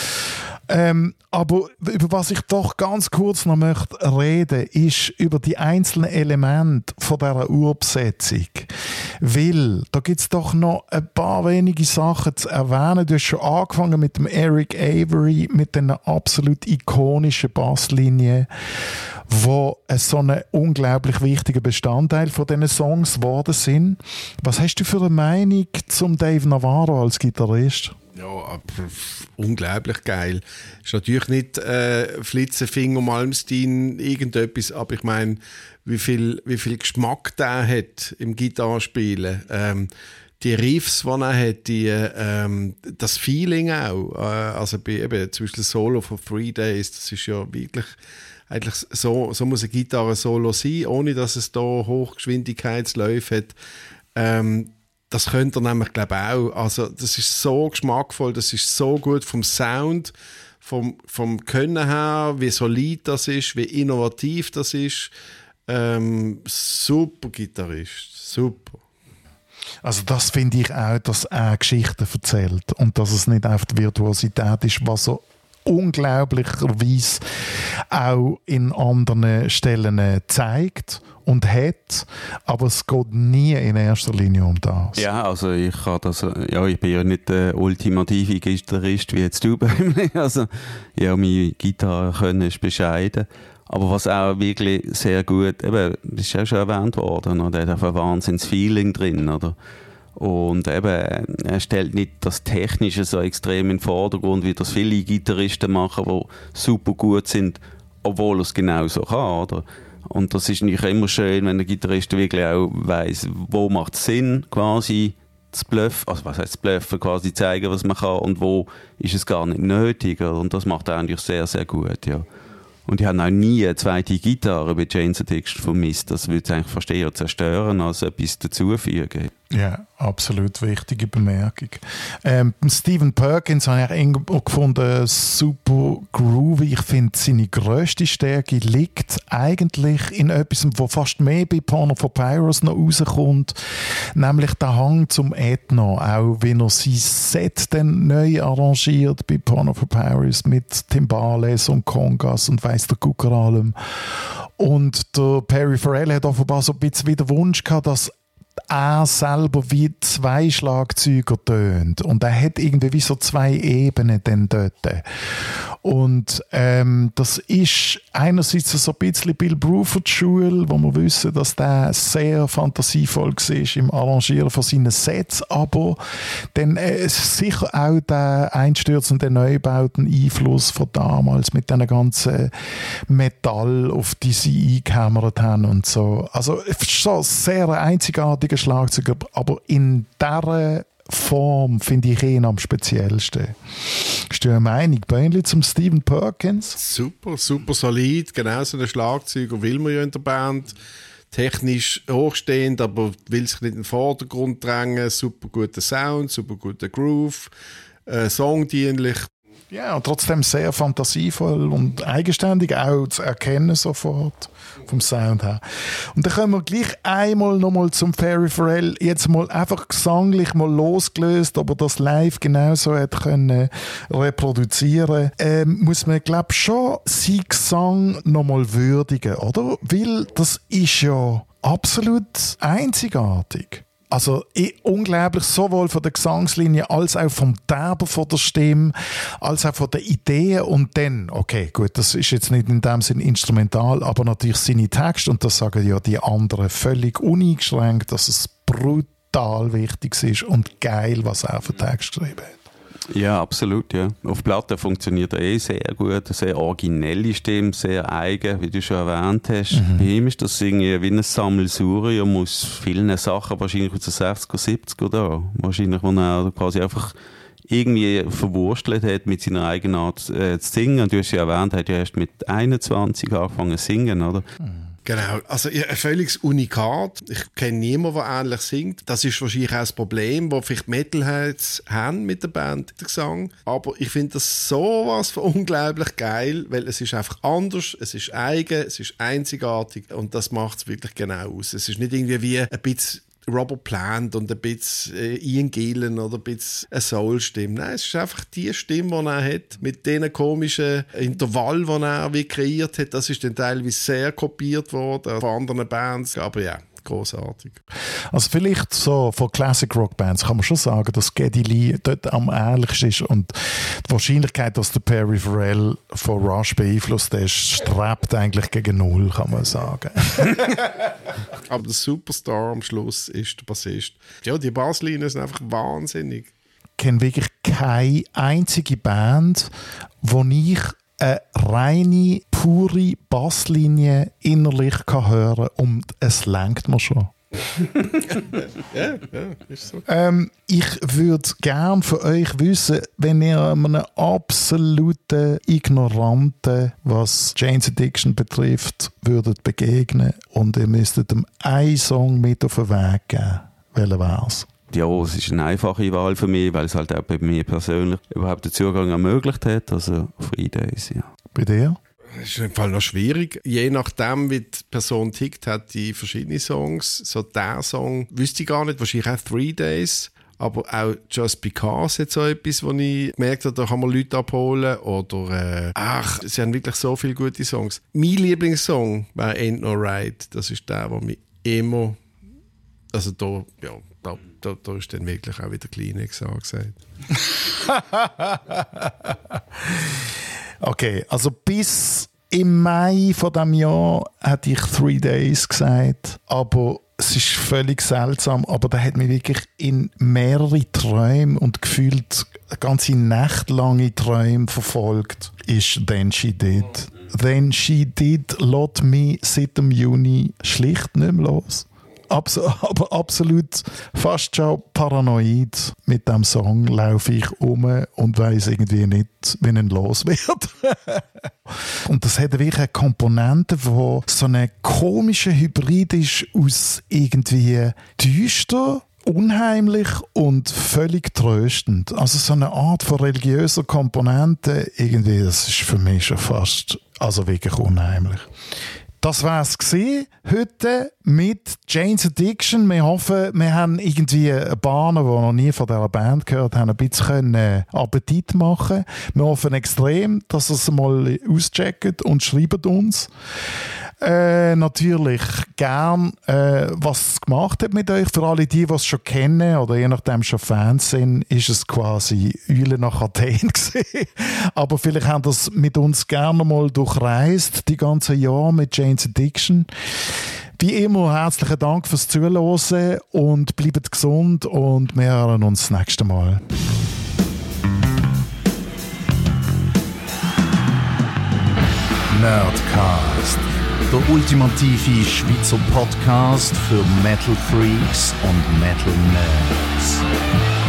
Aber über was ich doch ganz kurz noch möchte reden, ist über die einzelnen Elemente von dieser Urbesetzung. Weil da gibt es doch noch ein paar wenige Sachen zu erwähnen. Du hast schon angefangen mit dem Eric Avery, mit einer absolut ikonischen Basslinie, wo so ein unglaublich wichtiger Bestandteil von diesen Songs geworden sind. Was hast du für eine Meinung zum Dave Navarro als Gitarrist? Ja, unglaublich geil. Ist natürlich nicht Flitzenfinger, Malmsteen, irgendetwas, aber ich meine, wie viel Geschmack der hat im Gitarrespielen. Die Riffs, die er hat, das Feeling auch. Also eben, zum Beispiel das Solo von 3 Days, das ist ja wirklich eigentlich so muss ein Gitarre-Solo sein, ohne dass es da Hochgeschwindigkeitsläufe hat. Das könnt ihr nämlich, glaube ich, auch. Also, das ist so geschmackvoll, das ist so gut vom Sound, vom Können her, wie solid das ist, wie innovativ das ist. Super Gitarrist, super. Also das finde ich auch, dass er Geschichten erzählt und dass es nicht einfach die Virtuosität ist, was er unglaublicherweise auch in anderen Stellen zeigt und hat, aber es geht nie in erster Linie um das. Ja, also ich bin ja nicht der ultimative Gitarrist wie jetzt du bei mir. Also ja, meine Gitarre können ist bescheiden. Aber was auch wirklich sehr gut, eben, das ist ja schon erwähnt worden, oder? Er hat ein Wahnsinns-Feeling drin, oder? Und eben, er stellt nicht das Technische so extrem in den Vordergrund, wie das viele Gitarristen machen, die super gut sind, obwohl er es genauso kann, oder? Und das ist nicht immer schön, wenn der Gitarrist wirklich auch weiss, wo macht es Sinn, quasi zu bluffen, also was heisst bluffen, quasi zeigen, was man kann, und wo ist es gar nicht nötig. Und das macht er eigentlich sehr, sehr gut, ja. Und ich habe auch nie eine zweite Gitarre bei Jane's Addiction vermisst. Das würde es eigentlich fast eher zerstören, als etwas dazufügen. Ja, absolut wichtige Bemerkung. Stephen Perkins habe ich irgendwo gefunden, super groovy. Ich finde, seine grösste Stärke liegt eigentlich in etwas, wo fast mehr bei Porno for Pyros noch rauskommt, nämlich der Hang zum Ethno. Auch wenn er sein Set dann neu arrangiert bei Porno for Pyros mit Timbales und Congas und weiss der Gucker allem. Und der Perry Farrell hat offenbar so ein bisschen wieder Wunsch gehabt, dass er selber wie zwei Schlagzeuger tönt. Und er hat irgendwie wie so zwei Ebenen dann dort. Und das ist einerseits so ein bisschen Bill Bruford Schule, wo wir wissen, dass der sehr fantasievoll war im Arrangieren von seinen Sets, aber dann sicher auch der einstürzende Neubauten Einfluss von damals mit diesen ganzen Metall, auf die sie eingehämmert haben und so. Also schon sehr einzigartiger Schlagzeuger, aber in dieser Form finde ich ihn am speziellsten. Ist du eine Meinung, Beinli, zum Stephen Perkins? Super, super solid. Genauso der Schlagzeuger will man ja in der Band. Technisch hochstehend, aber will sich nicht in den Vordergrund drängen. Super guter Sound, super guter Groove, songdienlich. Ja, und trotzdem sehr fantasievoll und eigenständig auch zu erkennen sofort vom Sound her. Und dann kommen wir gleich einmal nochmal zum Perry Farrell, jetzt mal einfach gesanglich mal losgelöst, aber das live genauso hat können reproduzieren, muss man, glaube ich, schon seinen Gesang nochmal würdigen, oder? Weil das ist ja absolut einzigartig. Also unglaublich, sowohl von der Gesangslinie als auch vom Timbre von der Stimme, als auch von den Ideen. Und dann, okay, gut, das ist jetzt nicht in dem Sinn instrumental, aber natürlich seine Texte, und das sagen ja die anderen völlig uneingeschränkt, dass es brutal wichtig ist und geil, was er für Text geschrieben hat. Ja, absolut, ja. Auf Platte funktioniert er sehr gut, eine sehr originelle Stimme, sehr eigen, wie du schon erwähnt hast. Bei ihm ist das irgendwie wie ein Sammelsurium aus vielen Sachen, wahrscheinlich aus den 60er, 70er da. Wahrscheinlich, wo er quasi einfach irgendwie verwurstelt hat mit seiner eigenen Art zu singen. Und du hast ja erwähnt, er hat ja erst mit 21 angefangen zu singen, oder? Genau, also ein völliges Unikat. Ich kenne niemanden, der ähnlich singt. Das ist wahrscheinlich auch das Problem, das vielleicht Metalheads haben mit der Band, der Gesang. Aber ich finde das sowas von unglaublich geil, weil es ist einfach anders, es ist eigen, es ist einzigartig und das macht es wirklich genau aus. Es ist nicht irgendwie wie ein bisschen Robert Plant und ein bisschen Ian Gillan oder ein bisschen eine Soul-Stimme. Nein, es ist einfach die Stimme, die er hat, mit diesen komischen Intervallen, die er wie kreiert hat. Das ist dann teilweise sehr kopiert worden von anderen Bands. Aber ja, großartig. Also vielleicht so von Classic Rock Bands kann man schon sagen, dass Geddy Lee dort am ehrlichsten ist und die Wahrscheinlichkeit, dass der Perry Farrell von Rush beeinflusst ist, strebt eigentlich gegen null, kann man sagen. Aber der Superstar am Schluss ist der Bassist. Ja, die Basslinien sind einfach wahnsinnig. Ich kenne wirklich keine einzige Band, wo ich eine reine, pure Basslinie innerlich hören kann und es lenkt mir schon. Ja, ist so. Ich würde gerne von euch wissen, wenn ihr einem absoluten Ignoranten, was Jane's Addiction betrifft, würdet begegnen und ihr müsstet ihm einen Song mit auf den Weg geben. Welcher wär's? Ja, es ist eine einfache Wahl für mich, weil es halt auch bei mir persönlich überhaupt den Zugang ermöglicht hat. Also Free Days, ja. Bei dir? Das ist im Fall noch schwierig. Je nachdem, wie die Person tickt, hat die verschiedene Songs. So der Song wüsste ich gar nicht, wahrscheinlich auch 3 Days. Aber auch Just Because hat so etwas, wo ich gemerkt habe, da kann man Leute abholen. Oder, sie haben wirklich so viele gute Songs. Mein Lieblingssong bei Ain't No Right, das ist der mich immer... Also da ist dann wirklich auch wieder Kleenex angesagt. Okay, also bis im Mai von diesem Jahr hätte ich 3 Days gesagt, aber es ist völlig seltsam, aber der hat mich wirklich in mehrere Träume und gefühlt ganze nächtlange Träume verfolgt, ist Then She Did. Then She Did lässt mich seit dem Juni schlicht nicht mehr los. Aber absolut fast schon paranoid mit dem Song laufe ich um und weiss irgendwie nicht, wie ihn los wird. Und das hat wirklich eine Komponente, die so eine komische Hybrid ist aus irgendwie düster, unheimlich und völlig tröstend. Also so eine Art von religiöser Komponente, irgendwie, das ist für mich schon fast, also wirklich unheimlich. Das war es heute mit Jane's Addiction. Wir hoffen, wir haben irgendwie Bahnen, die noch nie von dieser Band gehört haben, ein bisschen Appetit machen. Wir hoffen extrem, dass ihr es mal auscheckt und schreibt uns. Natürlich gern, was es gemacht hat mit euch. Für alle die es schon kennen oder je nachdem schon Fans sind, ist es quasi Eulen nach Athen gewesen. Aber vielleicht habt ihr es mit uns gerne mal durchreist, die ganzen Jahre mit Jane's Addiction. Wie immer, herzlichen Dank fürs Zuhören und bleibt gesund und wir hören uns das nächste Mal. Nerdcast. Der ultimative Schweizer Podcast für Metal Freaks und Metal Nerds.